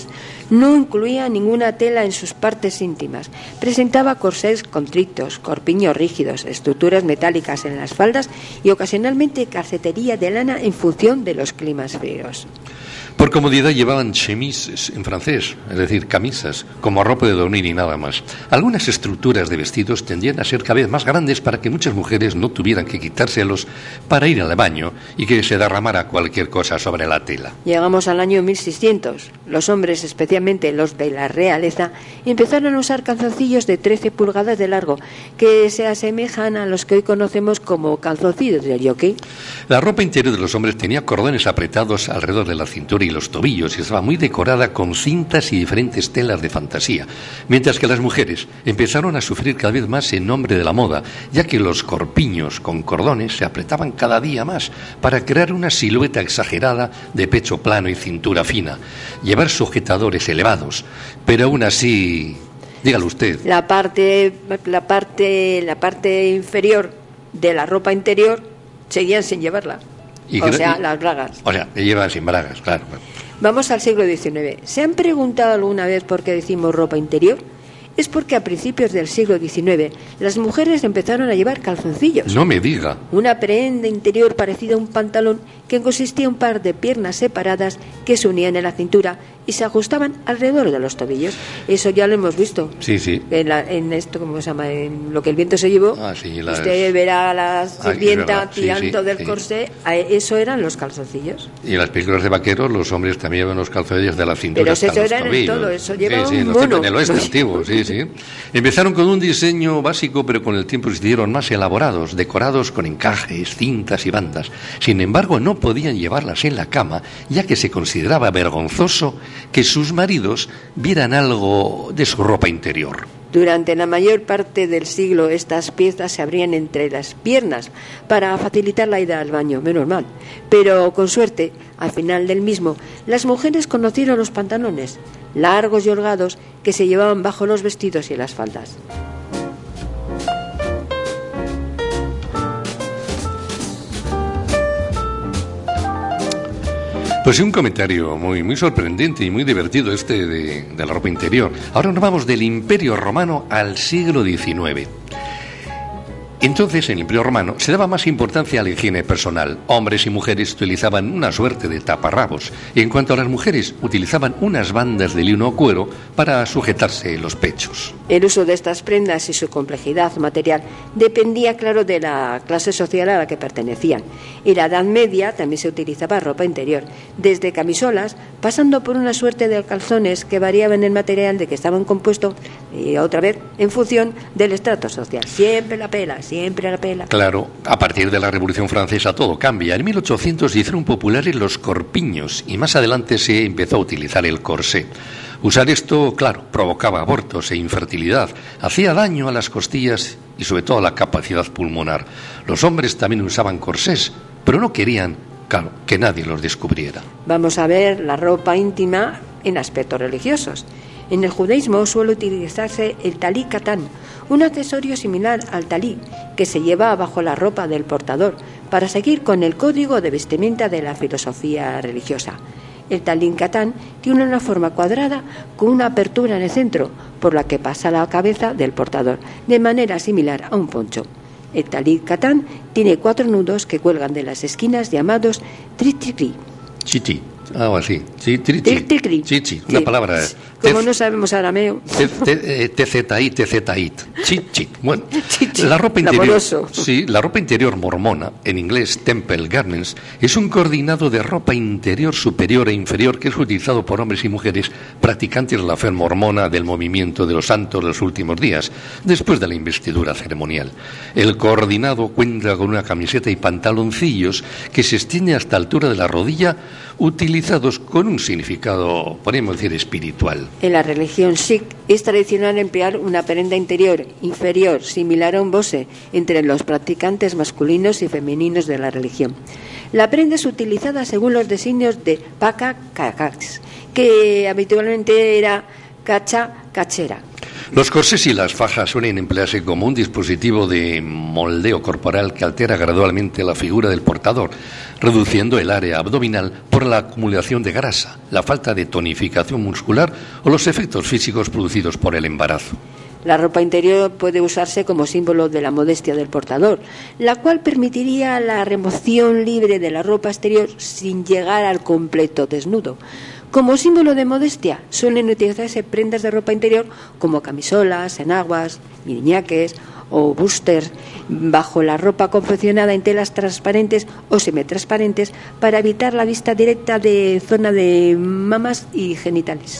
S2: No incluía ninguna tela en sus partes íntimas. Presentaba corsés constrictos, corpiños rígidos, estructuras metálicas en las faldas y ocasionalmente calcetería de lana en función de los climas fríos.
S1: Por comodidad llevaban chemises en francés, es decir, camisas, como ropa de dormir y nada más. Algunas estructuras de vestidos tendían a ser cada vez más grandes para que muchas mujeres no tuvieran que quitárselos para ir al baño y que se derramara cualquier cosa sobre la tela.
S2: Llegamos al año mil seiscientos. Los hombres, especialmente los de la realeza, empezaron a usar calzoncillos de trece pulgadas de largo, que se asemejan a los que hoy conocemos como calzoncillos de jockey.
S1: La ropa interior de los hombres tenía cordones apretados alrededor de la cintura y los tobillos y estaba muy decorada con cintas y diferentes telas de fantasía, mientras que las mujeres empezaron a sufrir cada vez más en nombre de la moda, ya que los corpiños con cordones se apretaban cada día más para crear una silueta exagerada de pecho plano y cintura fina, llevar sujetadores elevados, pero aún así, dígalo usted.
S2: La parte, la parte, la parte inferior de la ropa interior seguían sin llevarla.
S1: Y
S2: o
S1: que,
S2: sea,
S1: y,
S2: las bragas.
S1: O sea, llevan sin bragas, claro.
S2: Vamos al siglo diecinueve. ¿Se han preguntado alguna vez por qué decimos ropa interior? Es porque a principios del siglo diecinueve las mujeres empezaron a llevar calzoncillos.
S1: No me diga.
S2: Una prenda interior parecida a un pantalón que consistía en un par de piernas separadas que se unían en la cintura y se ajustaban alrededor de los tobillos. Eso ya lo hemos visto.
S1: Sí, sí.
S2: En, la, en esto, ¿cómo se llama? En lo que el viento se llevó.
S1: Ah, sí, las...
S2: Usted verá a la sirvienta
S1: ah,
S2: tirando
S1: sí, sí,
S2: del
S1: sí.
S2: corsé. Eso eran los calzoncillos.
S1: Y en las películas de vaqueros los hombres también llevan los calzoncillos de la cintura
S2: Pero
S1: hasta
S2: eso
S1: los
S2: era en
S1: tobillos.
S2: todo. Eso llevaba
S1: sí, sí,
S2: un
S1: los
S2: mono.
S1: tiempos del oeste antiguo, sí, sí. Empezaron con un diseño básico, pero con el tiempo se hicieron más elaborados, decorados con encajes, cintas y bandas. Sin embargo, no podían llevarlas en la cama, ya que se consideraba vergonzoso que sus maridos vieran algo de su ropa interior.
S2: Durante la mayor parte del siglo estas piezas se abrían entre las piernas para facilitar la ida al baño, menos mal. Pero con suerte, al final del mismo, las mujeres conocieron los pantalones, largos y holgados, que se llevaban bajo los vestidos y las faldas.
S1: Pues un comentario muy, muy sorprendente y muy divertido este de, de la ropa interior. Ahora nos vamos del Imperio Romano al siglo diecinueve. Entonces, en el Imperio Romano se daba más importancia a la higiene personal. Hombres y mujeres utilizaban una suerte de taparrabos. Y en cuanto a las mujeres, utilizaban unas bandas de lino o cuero para sujetarse los pechos.
S2: El uso de estas prendas y su complejidad material dependía, claro, de la clase social a la que pertenecían. En la Edad Media también se utilizaba ropa interior, desde camisolas, pasando por una suerte de calzones que variaban el material de que estaban compuestos, y otra vez, en función del estrato social. Siempre la pela. Siempre la pela.
S1: Claro, a partir de la Revolución Francesa todo cambia. En mil ochocientos se hicieron populares los corpiños y más adelante se empezó a utilizar el corsé. Usar esto, claro, provocaba abortos e infertilidad, hacía daño a las costillas y sobre todo a la capacidad pulmonar. Los hombres también usaban corsés, pero no querían, claro, que nadie los descubriera.
S2: Vamos a ver la ropa íntima en aspectos religiosos. En el judaísmo suele utilizarse el talí katán, un accesorio similar al talí que se lleva bajo la ropa del portador para seguir con el código de vestimenta de la filosofía religiosa. El talí katán tiene una forma cuadrada con una apertura en el centro por la que pasa la cabeza del portador, de manera similar a un poncho. El talí katán tiene cuatro nudos que cuelgan de las esquinas llamados trichikri.
S1: Chichi. Algo así. Sí, trichi. Chichi. Una
S2: sí.
S1: palabra.
S2: Como no sabemos arameo.
S1: T Z I, T Z I. Chichi. Bueno, la ropa interior. Sí, la ropa interior mormona, en inglés Temple Garments, es un coordinado de ropa interior superior e inferior que es utilizado por hombres y mujeres practicantes de la fe mormona del movimiento de los santos de los últimos días, después de la investidura ceremonial. El coordinado cuenta con una camiseta y pantaloncillos que se extiende hasta la altura de la rodilla, utilizados con un significado, podríamos decir, espiritual.
S2: En la religión sikh es tradicional emplear una prenda interior inferior similar a un bose entre los practicantes masculinos y femeninos de la religión. La prenda es utilizada según los designios de Paka Kakaks, que habitualmente era cacha cachera.
S1: Los corsés y las fajas suelen emplearse como un dispositivo de moldeo corporal que altera gradualmente la figura del portador, reduciendo el área abdominal por la acumulación de grasa, la falta de tonificación muscular o los efectos físicos producidos por el embarazo.
S2: La ropa interior puede usarse como símbolo de la modestia del portador, la cual permitiría la remoción libre de la ropa exterior sin llegar al completo desnudo. Como símbolo de modestia suelen utilizarse prendas de ropa interior como camisolas, enaguas, miriñaques o busters bajo la ropa confeccionada en telas transparentes o semitransparentes para evitar la vista directa de zona de mamas y genitales.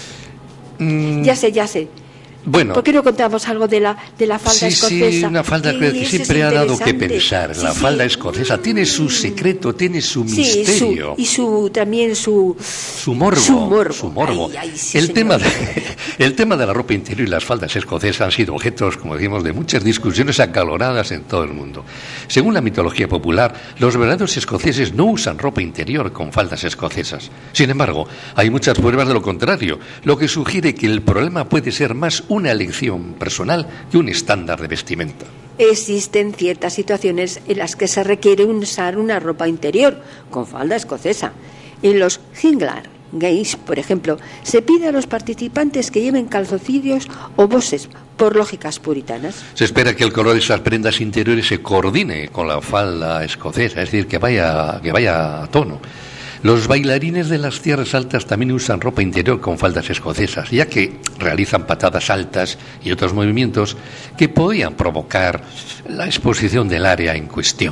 S2: Mm. Ya sé, ya sé.
S1: Bueno,
S2: ¿por qué no contamos algo de la, de la falda
S1: sí,
S2: escocesa?
S1: Sí, una falda que, que siempre ha dado que pensar. Sí, la sí. falda escocesa tiene su secreto, tiene su sí, misterio.
S2: Su, y su también su...
S1: Su morbo.
S2: Su morbo.
S1: Su morbo.
S2: Ay, ay, sí,
S1: el, tema de, el tema de la ropa interior y las faldas escocesas han sido objetos, como decimos, de muchas discusiones acaloradas en todo el mundo. Según la mitología popular, los verdaderos escoceses no usan ropa interior con faldas escocesas. Sin embargo, hay muchas pruebas de lo contrario, lo que sugiere que el problema puede ser más una elección personal que un estándar de vestimenta.
S2: Existen ciertas situaciones en las que se requiere usar una ropa interior con falda escocesa. En los Highland Games, por ejemplo, se pide a los participantes que lleven calzoncillos o boses, por lógicas puritanas.
S1: Se espera que el color de esas prendas interiores se coordine con la falda escocesa, es decir, que vaya, que vaya a tono. Los bailarines de las tierras altas también usan ropa interior con faldas escocesas, ya que realizan patadas altas y otros movimientos que podían provocar la exposición del área en cuestión.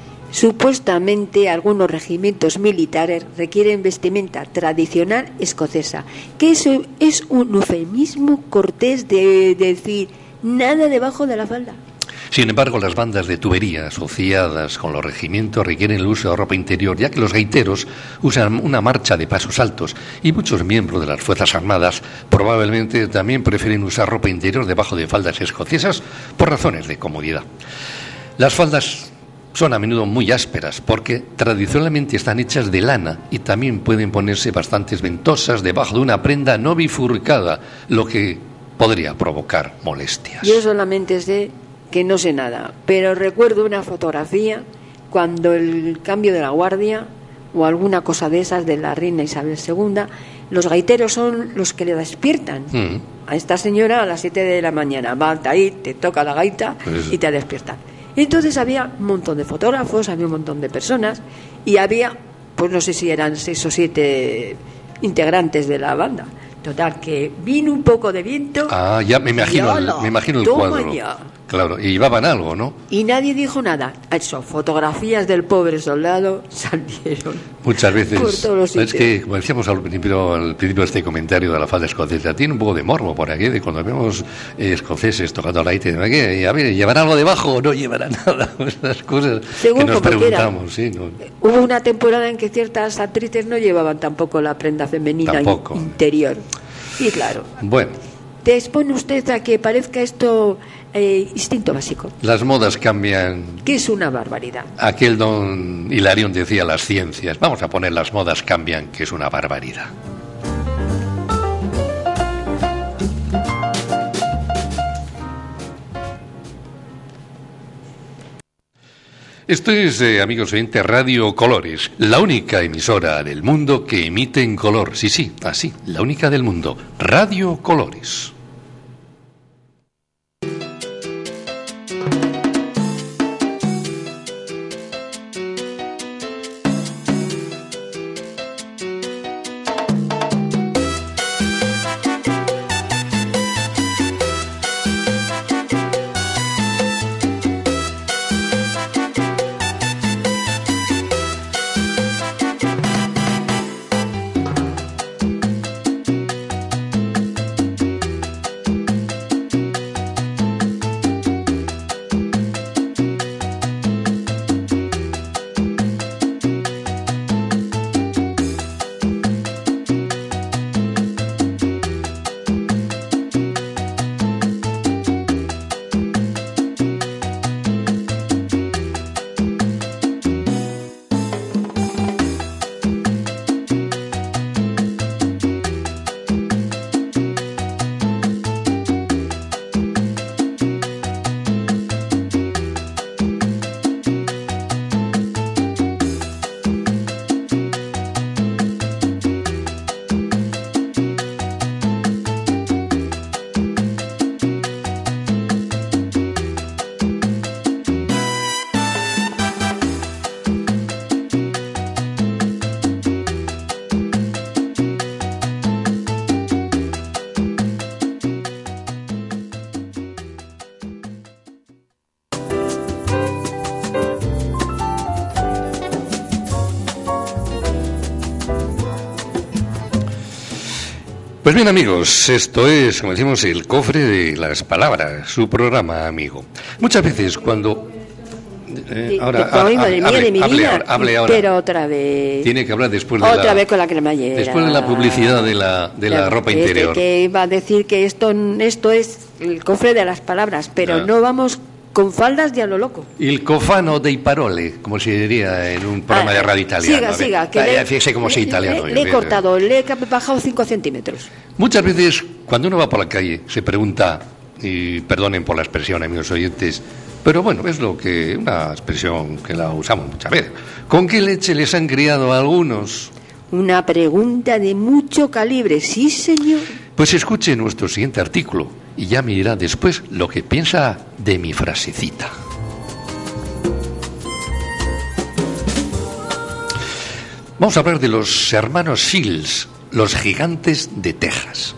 S2: Supuestamente algunos regimientos militares requieren vestimenta tradicional escocesa, que eso es un eufemismo cortés de decir nada debajo de la falda.
S1: Sin embargo, las bandas de tubería asociadas con los regimientos requieren el uso de ropa interior, ya que los gaiteros usan una marcha de pasos altos y muchos miembros de las Fuerzas Armadas probablemente también prefieren usar ropa interior debajo de faldas escocesas por razones de comodidad. Las faldas son a menudo muy ásperas porque tradicionalmente están hechas de lana y también pueden ponerse bastantes ventosas debajo de una prenda no bifurcada, lo que podría provocar molestias.
S2: Yo solamente sé que no sé nada, pero recuerdo una fotografía cuando el cambio de la guardia o alguna cosa de esas de la reina Isabel segunda, los gaiteros son los que le despiertan mm. a esta señora a las siete de la mañana. Va ahí, te toca la gaita pues... y te despiertan. Entonces había un montón de fotógrafos, había un montón de personas y había, pues no sé si eran seis o siete integrantes de la banda. Total, que vino un poco de viento.
S1: Ah, ya me imagino, el, me imagino el cuadro. Ya. Claro, y llevaban algo, ¿no?
S2: Y nadie dijo nada. Eso, fotografías del pobre soldado salieron.
S1: Muchas veces.
S2: Por todos los
S1: es que, como decíamos al principio, al principio de este comentario de la falda escocesa, tiene un poco de morbo por aquí, de cuando vemos eh, escoceses tocando la gaita, y a ver, ¿llevarán algo debajo o no llevarán nada? Esas cosas Según que nos preguntamos, sí, ¿no?
S2: Hubo una temporada en que ciertas actrices no llevaban tampoco la prenda femenina
S1: tampoco.
S2: interior. Y claro.
S1: Bueno.
S2: Te expone usted a que parezca esto eh, instinto básico.
S1: Las modas cambian.
S2: Que es una barbaridad.
S1: Aquel don Hilarión decía las ciencias. Vamos a poner las modas cambian, que es una barbaridad. Esto es, eh, amigos oyentes, Radio Colores, la única emisora del mundo que emite en color. Sí, sí, así, la única del mundo. Radio Colores. Pues bien, amigos, esto es, como decimos, el cofre de las palabras, su programa, amigo. Muchas veces cuando...
S2: Eh, ahora, de, hable, madre mía, hable, de mi hable, vida, ahora, hable ahora. Pero otra vez...
S1: Tiene que hablar después de
S2: otra
S1: la...
S2: vez con la cremallera.
S1: Después de la publicidad de la, de la, la ropa
S2: que,
S1: interior.
S2: Que iba a decir que esto, esto es el cofre de las palabras, pero ah. no vamos... con faldas de a lo loco.
S1: Il cofano dei parole, como se diría en un programa ah, de radio italiano.
S2: Siga, siga. Que
S1: le, fíjese cómo soy italiano.
S2: Le, le he cortado, le he bajado cinco centímetros.
S1: Muchas veces, cuando uno va por la calle, se pregunta, y perdonen por la expresión, amigos oyentes, pero bueno, es lo que una expresión que la usamos muchas veces. ¿Con qué leche les han criado a algunos?
S2: Una pregunta de mucho calibre, sí, señor.
S1: Pues escuche nuestro siguiente artículo y ya me dirá después lo que piensa de mi frasecita. Vamos a hablar de los hermanos Sills, los gigantes de Texas.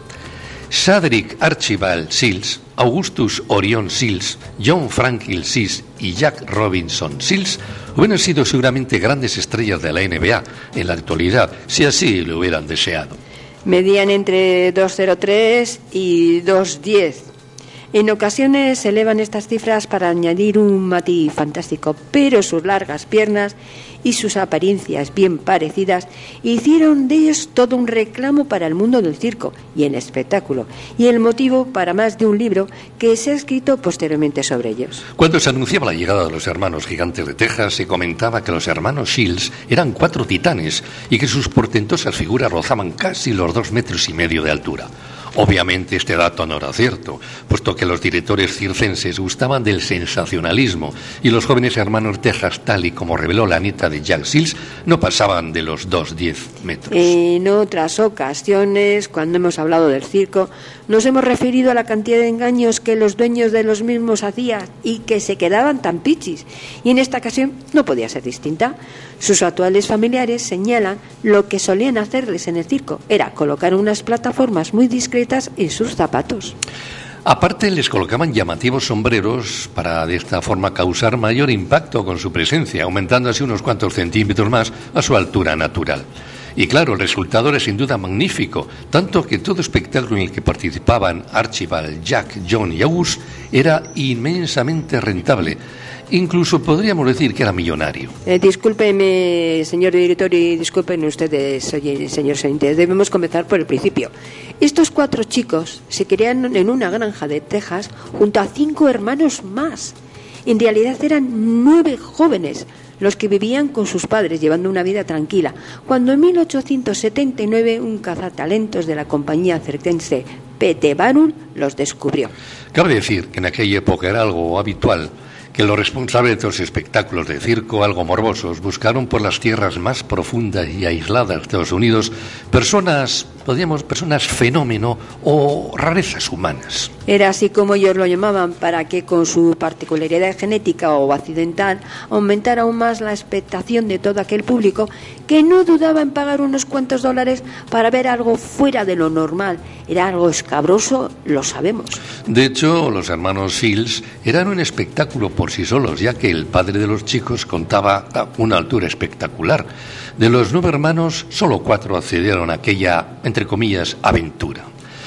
S1: Cedric Archibald Sills, Augustus Orion Sills, John Franklin Sills y Jack Robinson Sills hubieran sido seguramente grandes estrellas de la N B A en la actualidad, si así lo hubieran deseado.
S2: Medían entre dos coma cero tres y dos coma diez. En ocasiones se elevan estas cifras para añadir un matiz fantástico, pero sus largas piernas y sus apariencias bien parecidas hicieron de ellos todo un reclamo para el mundo del circo y el espectáculo, y el motivo para más de un libro que se ha escrito posteriormente sobre ellos.
S1: Cuando se anunciaba la llegada de los hermanos gigantes de Texas, se comentaba que los hermanos Shields eran cuatro titanes y que sus portentosas figuras rozaban casi los dos metros y medio de altura. Obviamente este dato no era cierto, puesto que los directores circenses gustaban del sensacionalismo y los jóvenes hermanos Texas, tal y como reveló la nieta de Jack Sills, no pasaban de los dos coma diez metros.
S2: En otras ocasiones, cuando hemos hablado del circo, nos hemos referido a la cantidad de engaños que los dueños de los mismos hacían y que se quedaban tan pichis, y en esta ocasión no podía ser distinta. Sus actuales familiares señalan lo que solían hacerles en el circo, era colocar unas plataformas muy discretas en sus zapatos.
S1: Aparte, les colocaban llamativos sombreros para de esta forma causar mayor impacto con su presencia, aumentando así unos cuantos centímetros más a su altura natural. Y claro, el resultado era sin duda magnífico, tanto que todo espectáculo en el que participaban Archibald, Jack, John y August era inmensamente rentable. Incluso podríamos decir que era millonario.
S2: Eh, discúlpeme, señor director, y disculpen ustedes, oye, señor oyentes, debemos comenzar por el principio. Estos cuatro chicos se criaron en una granja de Texas junto a cinco hermanos más. En realidad eran nueve jóvenes los que vivían con sus padres llevando una vida tranquila, cuando en mil ochocientos setenta y nueve un cazatalentos de la compañía circense Pete Barnum los descubrió.
S1: Cabe decir que en aquella época era algo habitual que los responsables de estos espectáculos de circo, algo morbosos, buscaron por las tierras más profundas y aisladas de Estados Unidos personas, podríamos, personas fenómeno o rarezas humanas.
S2: Era así como ellos lo llamaban, para que con su particularidad genética o accidental aumentara aún más la expectación de todo aquel público que no dudaba en pagar unos cuantos dólares para ver algo fuera de lo normal. Era algo escabroso, lo sabemos.
S1: De hecho, los hermanos Sills eran un espectáculo por sí solos, ya que el padre de los chicos contaba a una altura espectacular. De los nueve hermanos, solo cuatro accedieron a aquella, entre comillas, aventura.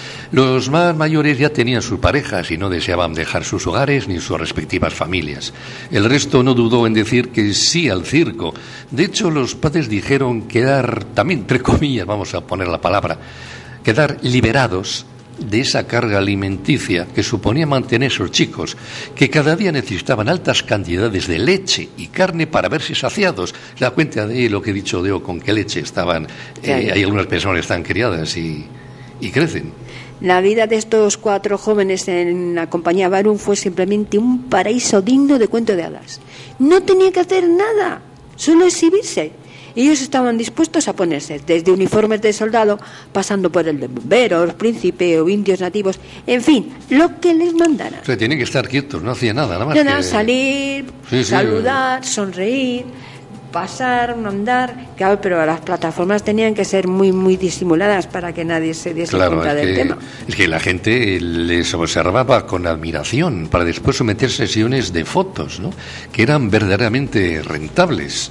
S1: Los más mayores ya tenían sus parejas y no deseaban dejar sus hogares ni sus respectivas familias. El resto no dudó en decir que sí al circo. De hecho, los padres dijeron quedar, también entre comillas, vamos a poner la palabra, quedar liberados de esa carga alimenticia que suponía mantener a esos chicos, que cada día necesitaban altas cantidades de leche y carne para verse saciados. Se da cuenta de lo que he dicho, Deo, con qué leche estaban. Eh, hay algunas personas que están criadas y, y crecen.
S2: La vida de estos cuatro jóvenes en la compañía Barnum fue simplemente un paraíso digno de cuento de hadas. No tenía que hacer nada, solo exhibirse. Ellos estaban dispuestos a ponerse desde uniformes de soldado, pasando por el de bomberos, príncipe o indios nativos, en fin, lo que les mandaran.
S1: O sea, tienen que estar quietos, no hacían nada, nada más
S2: nada,
S1: que...
S2: salir, sí, saludar, sí. sonreír, pasar, andar, claro, pero las plataformas tenían que ser muy, muy disimuladas para que nadie se diese
S1: claro,
S2: cuenta del
S1: que,
S2: tema.
S1: Es que la gente les observaba con admiración para después someter sesiones de fotos, ¿no?, que eran verdaderamente rentables.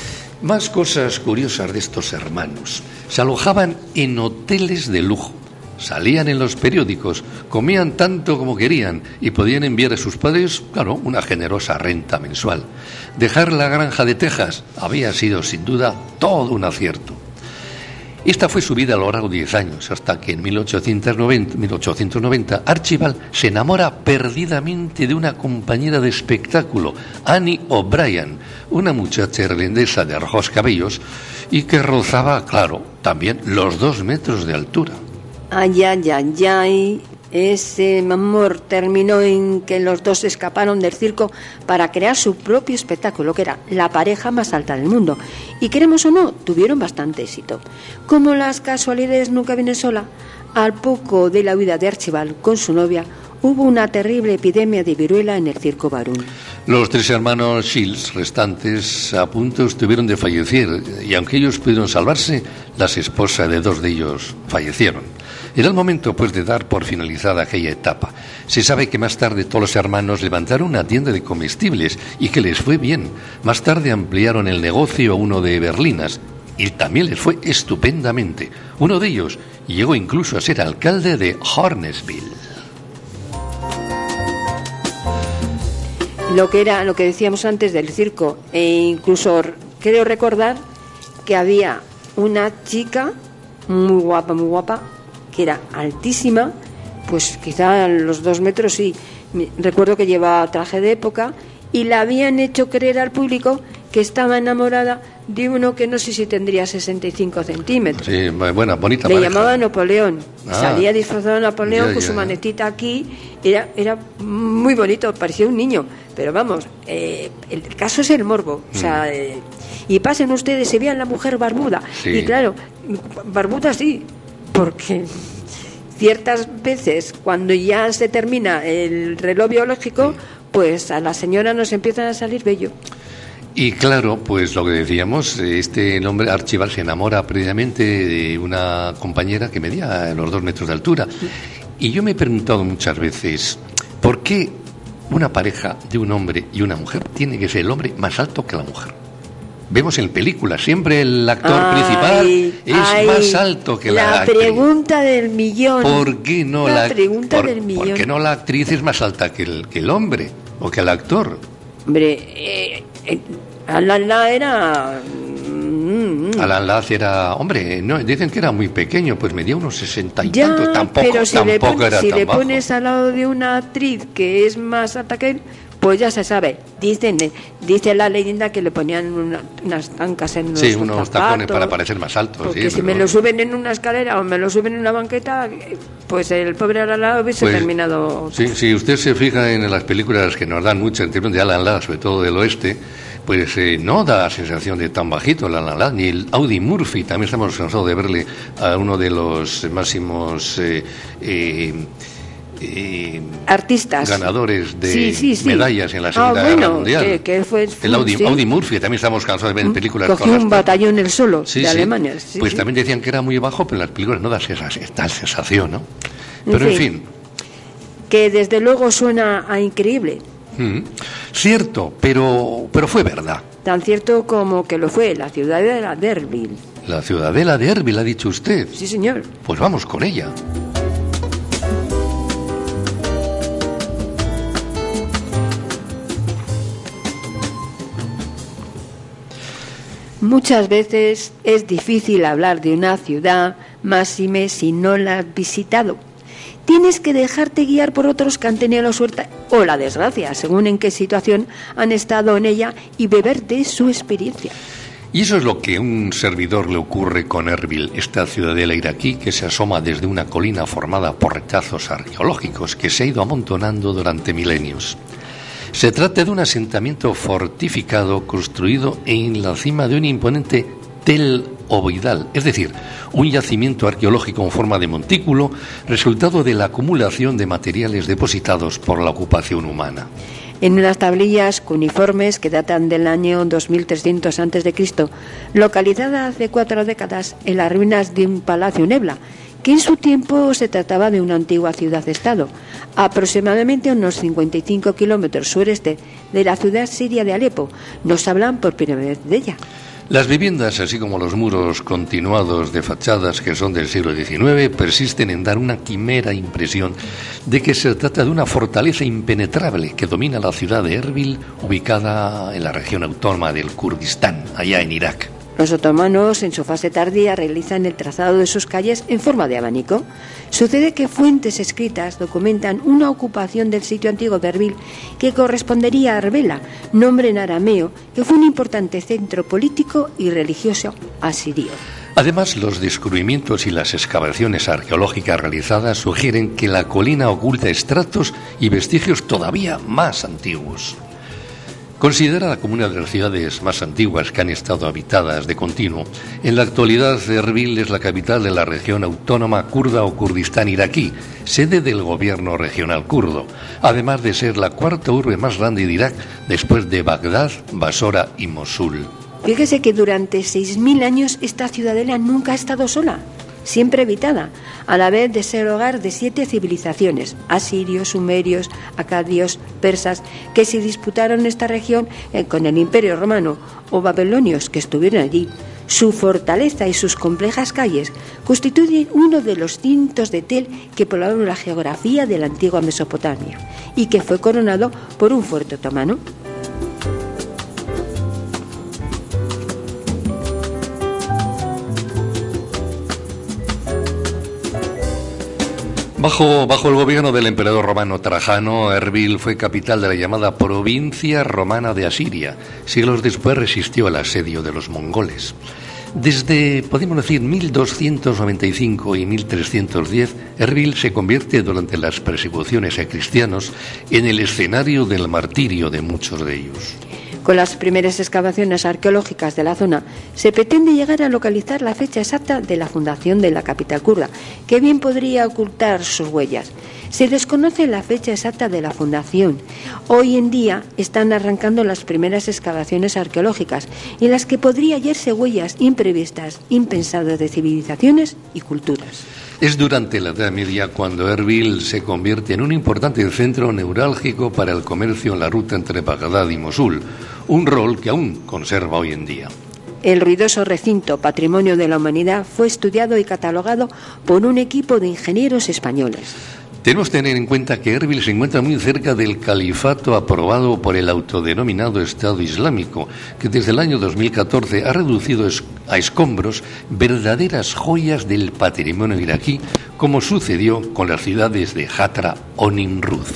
S1: Más cosas curiosas de estos hermanos. Se alojaban en hoteles de lujo, salían en los periódicos, comían tanto como querían y podían enviar a sus padres, claro, una generosa renta mensual. Dejar la granja de Texas había sido sin duda todo un acierto. Esta fue su vida a lo largo de diez años, hasta que en mil ochocientos noventa Archibald se enamora perdidamente de una compañera de espectáculo, Annie O'Brien, una muchacha irlandesa de rojos cabellos y que rozaba, claro, también los dos metros de altura.
S2: Ay, ay, ay, ay. Ese amor terminó en que los dos escaparon del circo para crear su propio espectáculo, que era la pareja más alta del mundo. Y queremos o no, tuvieron bastante éxito. Como las casualidades nunca vienen sola, al poco de la huida de Archibald con su novia, hubo una terrible epidemia de viruela en el circo Barún.
S1: Los tres hermanos Shields restantes a punto estuvieron de fallecer, y aunque ellos pudieron salvarse, las esposas de dos de ellos fallecieron. Era el momento, pues, de dar por finalizada aquella etapa. Se sabe que más tarde todos los hermanos levantaron una tienda de comestibles y que les fue bien. Más tarde ampliaron el negocio a uno de berlinas y también les fue estupendamente. Uno de ellos llegó incluso a ser alcalde de Hornesville.
S2: Lo que era, lo que decíamos antes del circo, e incluso creo recordar que había una chica muy guapa, muy guapa, que era altísima, pues quizá los dos metros sí. Recuerdo que llevaba traje de época y la habían hecho creer al público que estaba enamorada de uno que no sé si tendría sesenta y cinco centímetros.
S1: Sí, buena, bonita
S2: Le
S1: pareja.
S2: llamaba Napoleón.
S1: Ah,
S2: Salía disfrazado de Napoleón
S1: ya,
S2: con
S1: ya,
S2: su
S1: ya.
S2: manetita aquí. Era, era muy bonito, parecía un niño. Pero vamos, eh, el caso es el morbo. O sea, eh, y pasen ustedes, se vean la mujer barbuda.
S1: Sí.
S2: Y claro, barbuda sí, porque ciertas veces cuando ya se termina el reloj biológico, pues a la señora nos empiezan a salir vello.
S1: Y claro, pues lo que decíamos, este hombre, Archibald, se enamora previamente de una compañera que medía los dos metros de altura. Y yo me he preguntado muchas veces, ¿por qué una pareja de un hombre y una mujer tiene que ser el hombre más alto que la mujer? Vemos en películas, siempre el actor
S2: Ay,
S1: principal es
S2: ay,
S1: más alto que la,
S2: la
S1: actriz.
S2: pregunta del millón.
S1: ¿Por qué no
S2: la,
S1: la,
S2: pregunta
S1: por,
S2: del millón?
S1: ¿por qué no la actriz es más alta que el, que el hombre o que el actor?
S2: Hombre, eh, eh, Alan Ladd era... mm, mm.
S1: Alan Ladd era, hombre, no, dicen que era muy pequeño, pues medía unos sesenta y
S2: Ya,
S1: tantos, tampoco,
S2: pero si
S1: tampoco
S2: le, pon-
S1: era
S2: si
S1: tan
S2: le
S1: bajo.
S2: pones al lado de una actriz que es más alta que él, pues ya se sabe. Dicen, eh, dice la leyenda que le ponían una- unas tancas en los
S1: Sí, unos tacones
S2: zapatos,
S1: para parecer más altos.
S2: porque
S1: sí,
S2: si
S1: pero-
S2: me lo suben en una escalera o me lo suben en una banqueta, eh, pues el pobre Alan Ladd hubiese
S1: Pues,
S2: terminado...
S1: Sí, si usted se fija en las películas que nos dan mucho en términos de Alan Ladd, sobre todo del oeste, pues eh, no da la sensación de tan bajito el Alan Ladd, ni el Audie Murphy. También estamos cansados de verle a uno de los máximos eh, eh, eh,
S2: Artistas.
S1: ganadores de
S2: Sí, sí, sí.
S1: medallas en la
S2: Ah,
S1: Segunda
S2: bueno,
S1: Guerra Mundial.
S2: que- que fue-
S1: el Audie,
S2: sí.
S1: Audie Murphy, también estamos cansados de ver en películas
S2: Cogió
S1: cosas
S2: un
S1: tan-
S2: batallón él solo
S1: Sí,
S2: de
S1: sí.
S2: Alemania. Sí,
S1: pues
S2: sí.
S1: también decían que era muy bajo, pero en las películas no da esa, esta sensación, ¿no?
S2: En
S1: Pero en
S2: fin.
S1: fin.
S2: Que desde luego suena a increíble.
S1: Mm, cierto, pero, pero fue verdad.
S2: Tan cierto como que lo fue la ciudad de la Derville.
S1: La ciudadela de Erbil, ha dicho usted.
S2: Sí, señor.
S1: Pues vamos con ella.
S2: Muchas veces es difícil hablar de una ciudad, máxime si no la has visitado. Tienes que dejarte guiar por otros que han tenido la suerte o la desgracia, según en qué situación han estado en ella, y beber de su experiencia.
S1: Y eso es lo que a un servidor le ocurre con Erbil, esta ciudadela iraquí que se asoma desde una colina formada por retazos arqueológicos que se ha ido amontonando durante milenios. Se trata de un asentamiento fortificado construido en la cima de un imponente tel ovoidal, es decir, un yacimiento arqueológico en forma de montículo, resultado de la acumulación de materiales depositados por la ocupación humana.
S2: En unas tablillas cuneiformes que datan del año dos mil trescientos antes de Cristo, localizada hace cuatro décadas en las ruinas de un palacio en Ebla, que en su tiempo se trataba de una antigua ciudad-estado, aproximadamente a unos cincuenta y cinco kilómetros sureste de la ciudad siria de Alepo. Nos hablan por primera vez de ella.
S1: Las viviendas, así como los muros continuados de fachadas que son del siglo diecinueve, persisten en dar una quimera impresión de que se trata de una fortaleza impenetrable que domina la ciudad de Erbil, ubicada en la región autónoma del Kurdistán, allá en Irak.
S2: Los otomanos, en su fase tardía, realizan el trazado de sus calles en forma de abanico. Sucede que fuentes escritas documentan una ocupación del sitio antiguo de Erbil que correspondería a Arbela, nombre en arameo, que fue un importante centro político y religioso asirio.
S1: Además, los descubrimientos y las excavaciones arqueológicas realizadas sugieren que la colina oculta estratos y vestigios todavía más antiguos. Considerada como una de las ciudades más antiguas que han estado habitadas de continuo, en la actualidad Erbil es la capital de la región autónoma kurda o Kurdistán iraquí, sede del gobierno regional kurdo, además de ser la cuarta urbe más grande de Irak después de Bagdad, Basora y Mosul.
S2: Fíjese que durante seis mil años esta ciudadela nunca ha estado sola, siempre habitada, a la vez de ser hogar de siete civilizaciones, asirios, sumerios, acadios, persas, que se disputaron esta región eh, con el Imperio Romano, o babilonios que estuvieron allí. Su fortaleza y sus complejas calles constituyen uno de los cintos de tel que poblaron la geografía de la antigua Mesopotamia y que fue coronado por un fuerte otomano.
S1: Bajo, bajo el gobierno del emperador romano Trajano, Erbil fue capital de la llamada provincia romana de Asiria. Siglos después resistió al asedio de los mongoles. Desde, podemos decir, mil doscientos noventa y cinco y mil trescientos diez, Erbil se convierte durante las persecuciones a cristianos en el escenario del martirio de muchos de ellos.
S2: Con las primeras excavaciones arqueológicas de la zona, se pretende llegar a localizar la fecha exacta de la fundación de la capital kurda, que bien podría ocultar sus huellas. Se desconoce la fecha exacta de la fundación. Hoy en día están arrancando las primeras excavaciones arqueológicas, en las que podría hallarse huellas imprevistas, impensadas de civilizaciones y culturas.
S1: Es durante la Edad Media cuando Erbil se convierte en un importante centro neurálgico para el comercio en la ruta entre Bagdad y Mosul, un rol que aún conserva hoy en día.
S2: El ruidoso recinto, patrimonio de la humanidad, fue estudiado y catalogado por un equipo de ingenieros españoles.
S1: Tenemos que tener en cuenta que Erbil se encuentra muy cerca del califato aprobado por el autodenominado Estado Islámico, que desde el año dos mil catorce ha reducido a escombros verdaderas joyas del patrimonio iraquí, como sucedió con las ciudades de Hatra o Nimruz.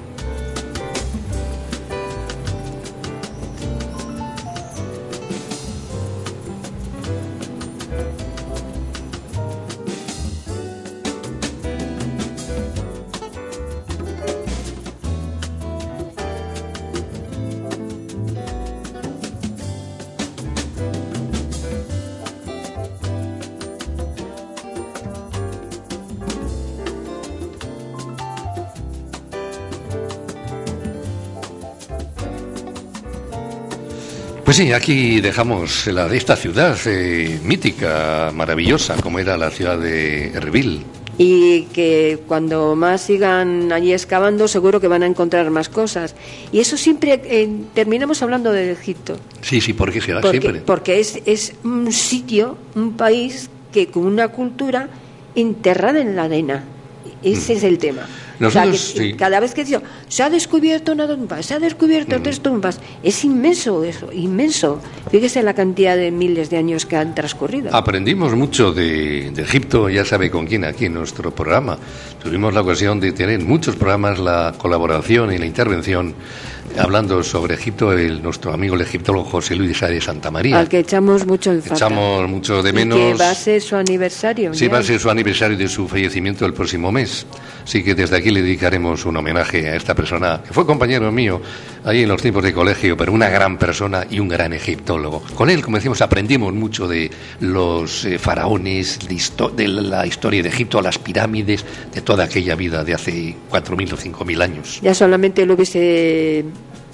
S1: Pues sí, aquí dejamos la de esta ciudad eh, mítica, maravillosa, como era la ciudad de Erbil.
S2: Y que cuando más sigan allí excavando, seguro que van a encontrar más cosas. Y eso siempre eh, terminamos hablando de Egipto.
S1: Sí, sí, porque será
S2: porque,
S1: siempre.
S2: Porque es, es un sitio, un país que con una cultura enterrada en la arena. Ese mm. es el tema.
S1: Nosotros,
S2: o sea, que,
S1: sí.
S2: Cada vez que digo, se ha descubierto una tumba, se ha descubierto mm. tres tumbas, es inmenso eso, inmenso. Fíjese la cantidad de miles de años que han transcurrido.
S1: Aprendimos mucho de, de Egipto, ya sabe con quién, aquí en nuestro programa. Tuvimos la ocasión de tener en muchos programas la colaboración y la intervención hablando sobre Egipto, el, nuestro amigo el egiptólogo José Luis de Santa María.
S2: Al que echamos mucho en falta.
S1: Echamos mucho de menos.
S2: Y que va a ser su aniversario.
S1: Sí,
S2: ya.
S1: va a ser su aniversario de su fallecimiento el próximo mes. Así que desde aquí le dedicaremos un homenaje a esta persona, que fue compañero mío ahí en los tiempos de colegio, pero una gran persona y un gran egiptólogo. Con él, como decimos, aprendimos mucho de los eh, faraones, de, histo- de la historia de Egipto, las pirámides, de toda aquella vida de hace cuatro mil o cinco mil años.
S2: Ya solamente le hubiese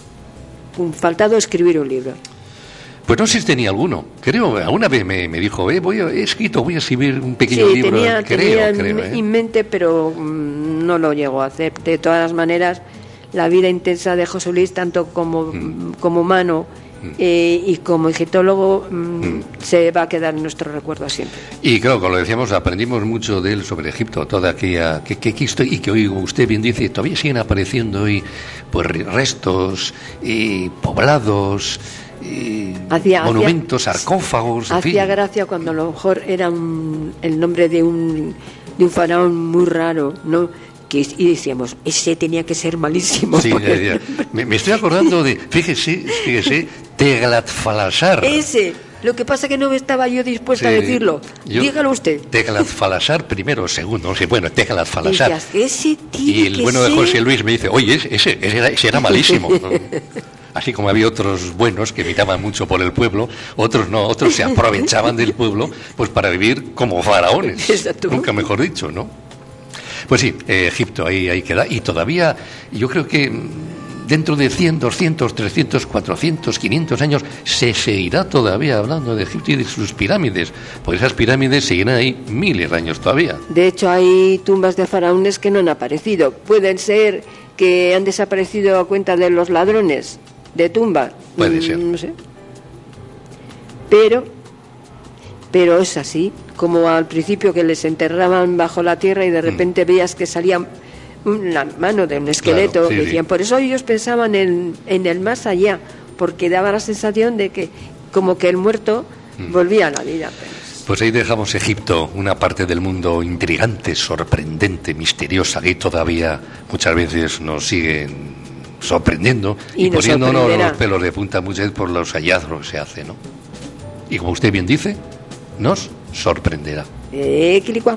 S2: faltado escribir un libro.
S1: Pues no sé si tenía alguno. Creo, alguna vez me, me dijo, eh, voy a, he escrito, voy a escribir un pequeño
S2: sí,
S1: libro.
S2: Tenía,
S1: creo,
S2: tenía
S1: creo,
S2: en,
S1: ¿eh?
S2: en mente, pero mm, no lo llegó a hacer. De todas maneras, la vida intensa de José Luis, tanto como, mm. como humano
S1: Mm.
S2: Eh, y como egiptólogo mm,
S1: Mm.
S2: se va a quedar en nuestro recuerdo siempre.
S1: Y claro, como lo decíamos, aprendimos mucho de él sobre Egipto, toda aquella que, que, que esto, y que hoy usted bien dice, todavía siguen apareciendo hoy pues restos, y poblados, y
S2: Hacía-
S1: monumentos,
S2: hacía-
S1: sarcófagos, en
S2: Hacía
S1: fin.
S2: gracia cuando a lo mejor era un- el nombre de un, de un faraón muy raro, ¿no? Que, y decíamos, ese tenía que ser malísimo.
S1: Sí,
S2: porque-
S1: ya, ya. Me, me estoy acordando de, fíjese, fíjese, Teglatfalasar.
S2: Ese. Lo que pasa que no estaba yo dispuesta
S1: Sí,
S2: a decirlo.
S1: yo-
S2: Dígalo usted.
S1: Teglatfalasar primero, segundo, no sé, bueno, Teglatfalasar.
S2: Decías, ese tiene
S1: Y el
S2: que
S1: bueno de
S2: ser-
S1: José Luis me dice, oye, ese, ese, ese era, ese era malísimo. Así como había otros buenos que evitaban mucho por el pueblo, otros no, otros se aprovechaban del pueblo pues para vivir como faraones.
S2: Exacto.
S1: Nunca mejor dicho, ¿no? Pues sí, eh, Egipto ahí, ahí queda. Y todavía, yo creo que mm, dentro de cien, doscientos, trescientos, cuatrocientos, quinientos años se seguirá todavía hablando de Egipto y de sus pirámides. Pues esas pirámides seguirán ahí miles de años todavía.
S2: De hecho, hay tumbas de faraones que no han aparecido. Pueden ser que han desaparecido a cuenta de los ladrones de tumba.
S1: Puede
S2: Mm,
S1: ser.
S2: No sé. Pero, pero es así, como al principio que les enterraban bajo la tierra y de repente veías que salía una mano de un esqueleto.
S1: Claro, sí,
S2: Decían,
S1: sí.
S2: por eso ellos pensaban en, en el más allá, porque daba la sensación de que como que el muerto volvía a la vida.
S1: Pues ahí dejamos Egipto, una parte del mundo intrigante, sorprendente, misteriosa, que todavía muchas veces nos siguen sorprendiendo y,
S2: Y nos
S1: poniéndonos
S2: sorprenderá.
S1: los pelos de punta muchas veces por los hallazgos que se hacen, ¿no? Y como usted bien dice, nos sorprenderá.
S2: Eh, quilicua.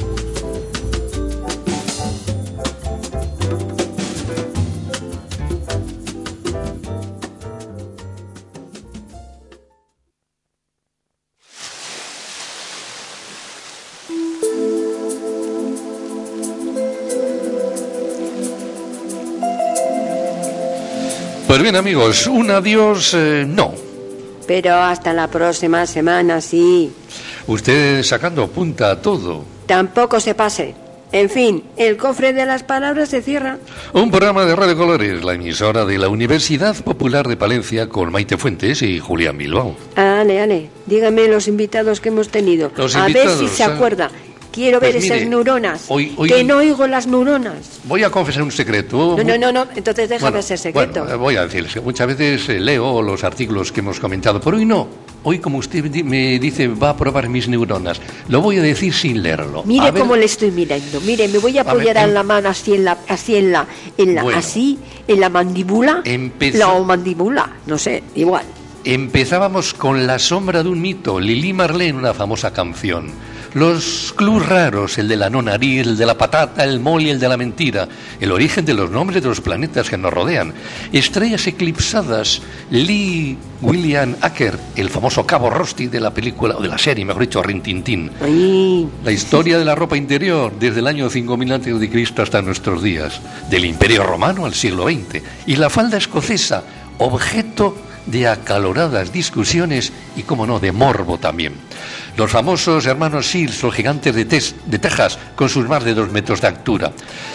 S1: Pues bien, amigos, un adiós, eh, no.
S2: Pero hasta la próxima semana, sí.
S1: Usted sacando punta a todo.
S2: Tampoco se pase. En fin, el cofre de las palabras se cierra.
S1: Un programa de Radio Colores, la emisora de la Universidad Popular de Palencia, con Maite Fuentes y Julián Bilbao.
S2: Ale, ale, dígame los invitados que hemos tenido.
S1: Los
S2: a ver
S1: invitados,
S2: si se
S1: ah.
S2: acuerda. Quiero ver
S1: Pues
S2: esas
S1: mire,
S2: neuronas.
S1: hoy- hoy-
S2: Que no oigo las neuronas.
S1: Voy a confesar un secreto.
S2: No, no, no, no. Entonces déjame
S1: Bueno,
S2: ser secreto.
S1: bueno, eh, voy a decirles que muchas veces eh, leo los artículos que hemos comentado, pero hoy no. Hoy, como usted di- me dice, va a probar mis neuronas. Lo voy a decir sin leerlo.
S2: Mire
S1: A ver,
S2: cómo le estoy mirando. Mire, me voy a
S1: A ver,
S2: apoyar
S1: em-
S2: en la mano así en la, así en la, en la,
S1: Bueno.
S2: así en la mandíbula.
S1: Empezó-
S2: La o mandíbula, no sé, igual.
S1: Empezábamos con La sombra de un mito, Lili Marlene, una famosa canción. Los clus raros, el de la no nariz, el de la patata, el mol y el de la mentira. El origen de los nombres de los planetas que nos rodean. Estrellas eclipsadas, Lee William Acker, el famoso Cabo Rosti de la película, o de la serie, mejor dicho, Rin Tin Tin.
S2: Ay,
S1: La historia de la ropa interior, desde el año cinco mil antes de Cristo hasta nuestros días. Del Imperio Romano al siglo veinte. Y la falda escocesa, objeto de acaloradas discusiones y, como no, de morbo también. Los famosos hermanos Seals, los gigantes de, Tes- de Texas, con sus más de dos metros de altura.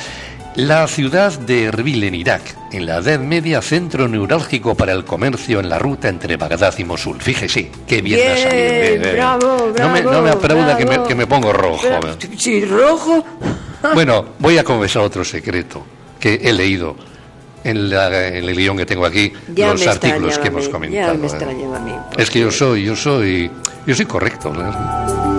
S1: La ciudad de Erbil, en Irak, en la Edad Media, centro neurálgico para el comercio en la ruta entre Bagdad y Mosul. Fíjese, qué bien,
S2: bien,
S1: ha salido. Eh, eh.
S2: bravo,
S1: No me, no me
S2: bravo,
S1: aplauda que me,
S2: bravo.
S1: que me pongo rojo.
S2: Pero,
S1: eh.
S2: si rojo.
S1: Bueno, voy a confesar otro secreto que he leído en, la- en el guión que tengo aquí,
S2: Ya
S1: los
S2: me
S1: artículos
S2: extrañaba
S1: que
S2: a
S1: hemos
S2: mí,
S1: comentado.
S2: Ya me
S1: eh.
S2: extrañaba a mí.
S1: Es que yo soy, yo soy, yo soy correcto. ¿no?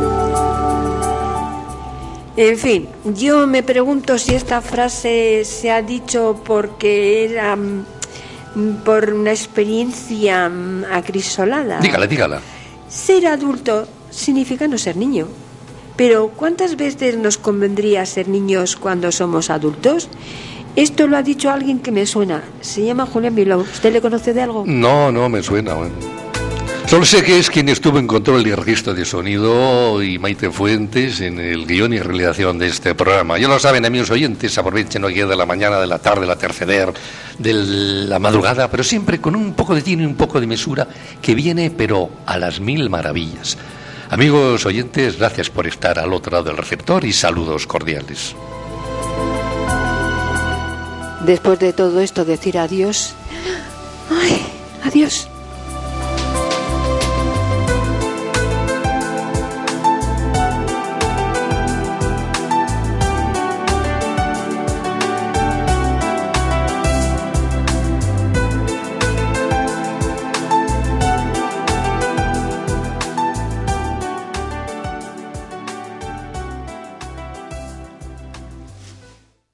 S2: En fin, yo me pregunto si esta frase se ha dicho porque era mm, por una experiencia mm, acrisolada.
S1: Dígala, dígala.
S2: Ser adulto significa no ser niño. Pero ¿cuántas veces nos convendría ser niños cuando somos adultos? Esto lo ha dicho alguien que me suena. Se llama Julián Bilbao. ¿Usted le conoce de algo?
S1: No, no me suena. Bueno. Solo sé que es quien estuvo en control y registro de sonido y Maite Fuentes en el guión y realización de este programa. Ya lo saben, amigos oyentes, aprovechen hoy de la mañana, de la tarde, del atardecer, de la madrugada, pero siempre con un poco de tino y un poco de mesura que viene, pero a las mil maravillas. Amigos oyentes, gracias por estar al otro lado del receptor y saludos cordiales.
S2: Después de todo esto, decir adiós. Ay, adiós.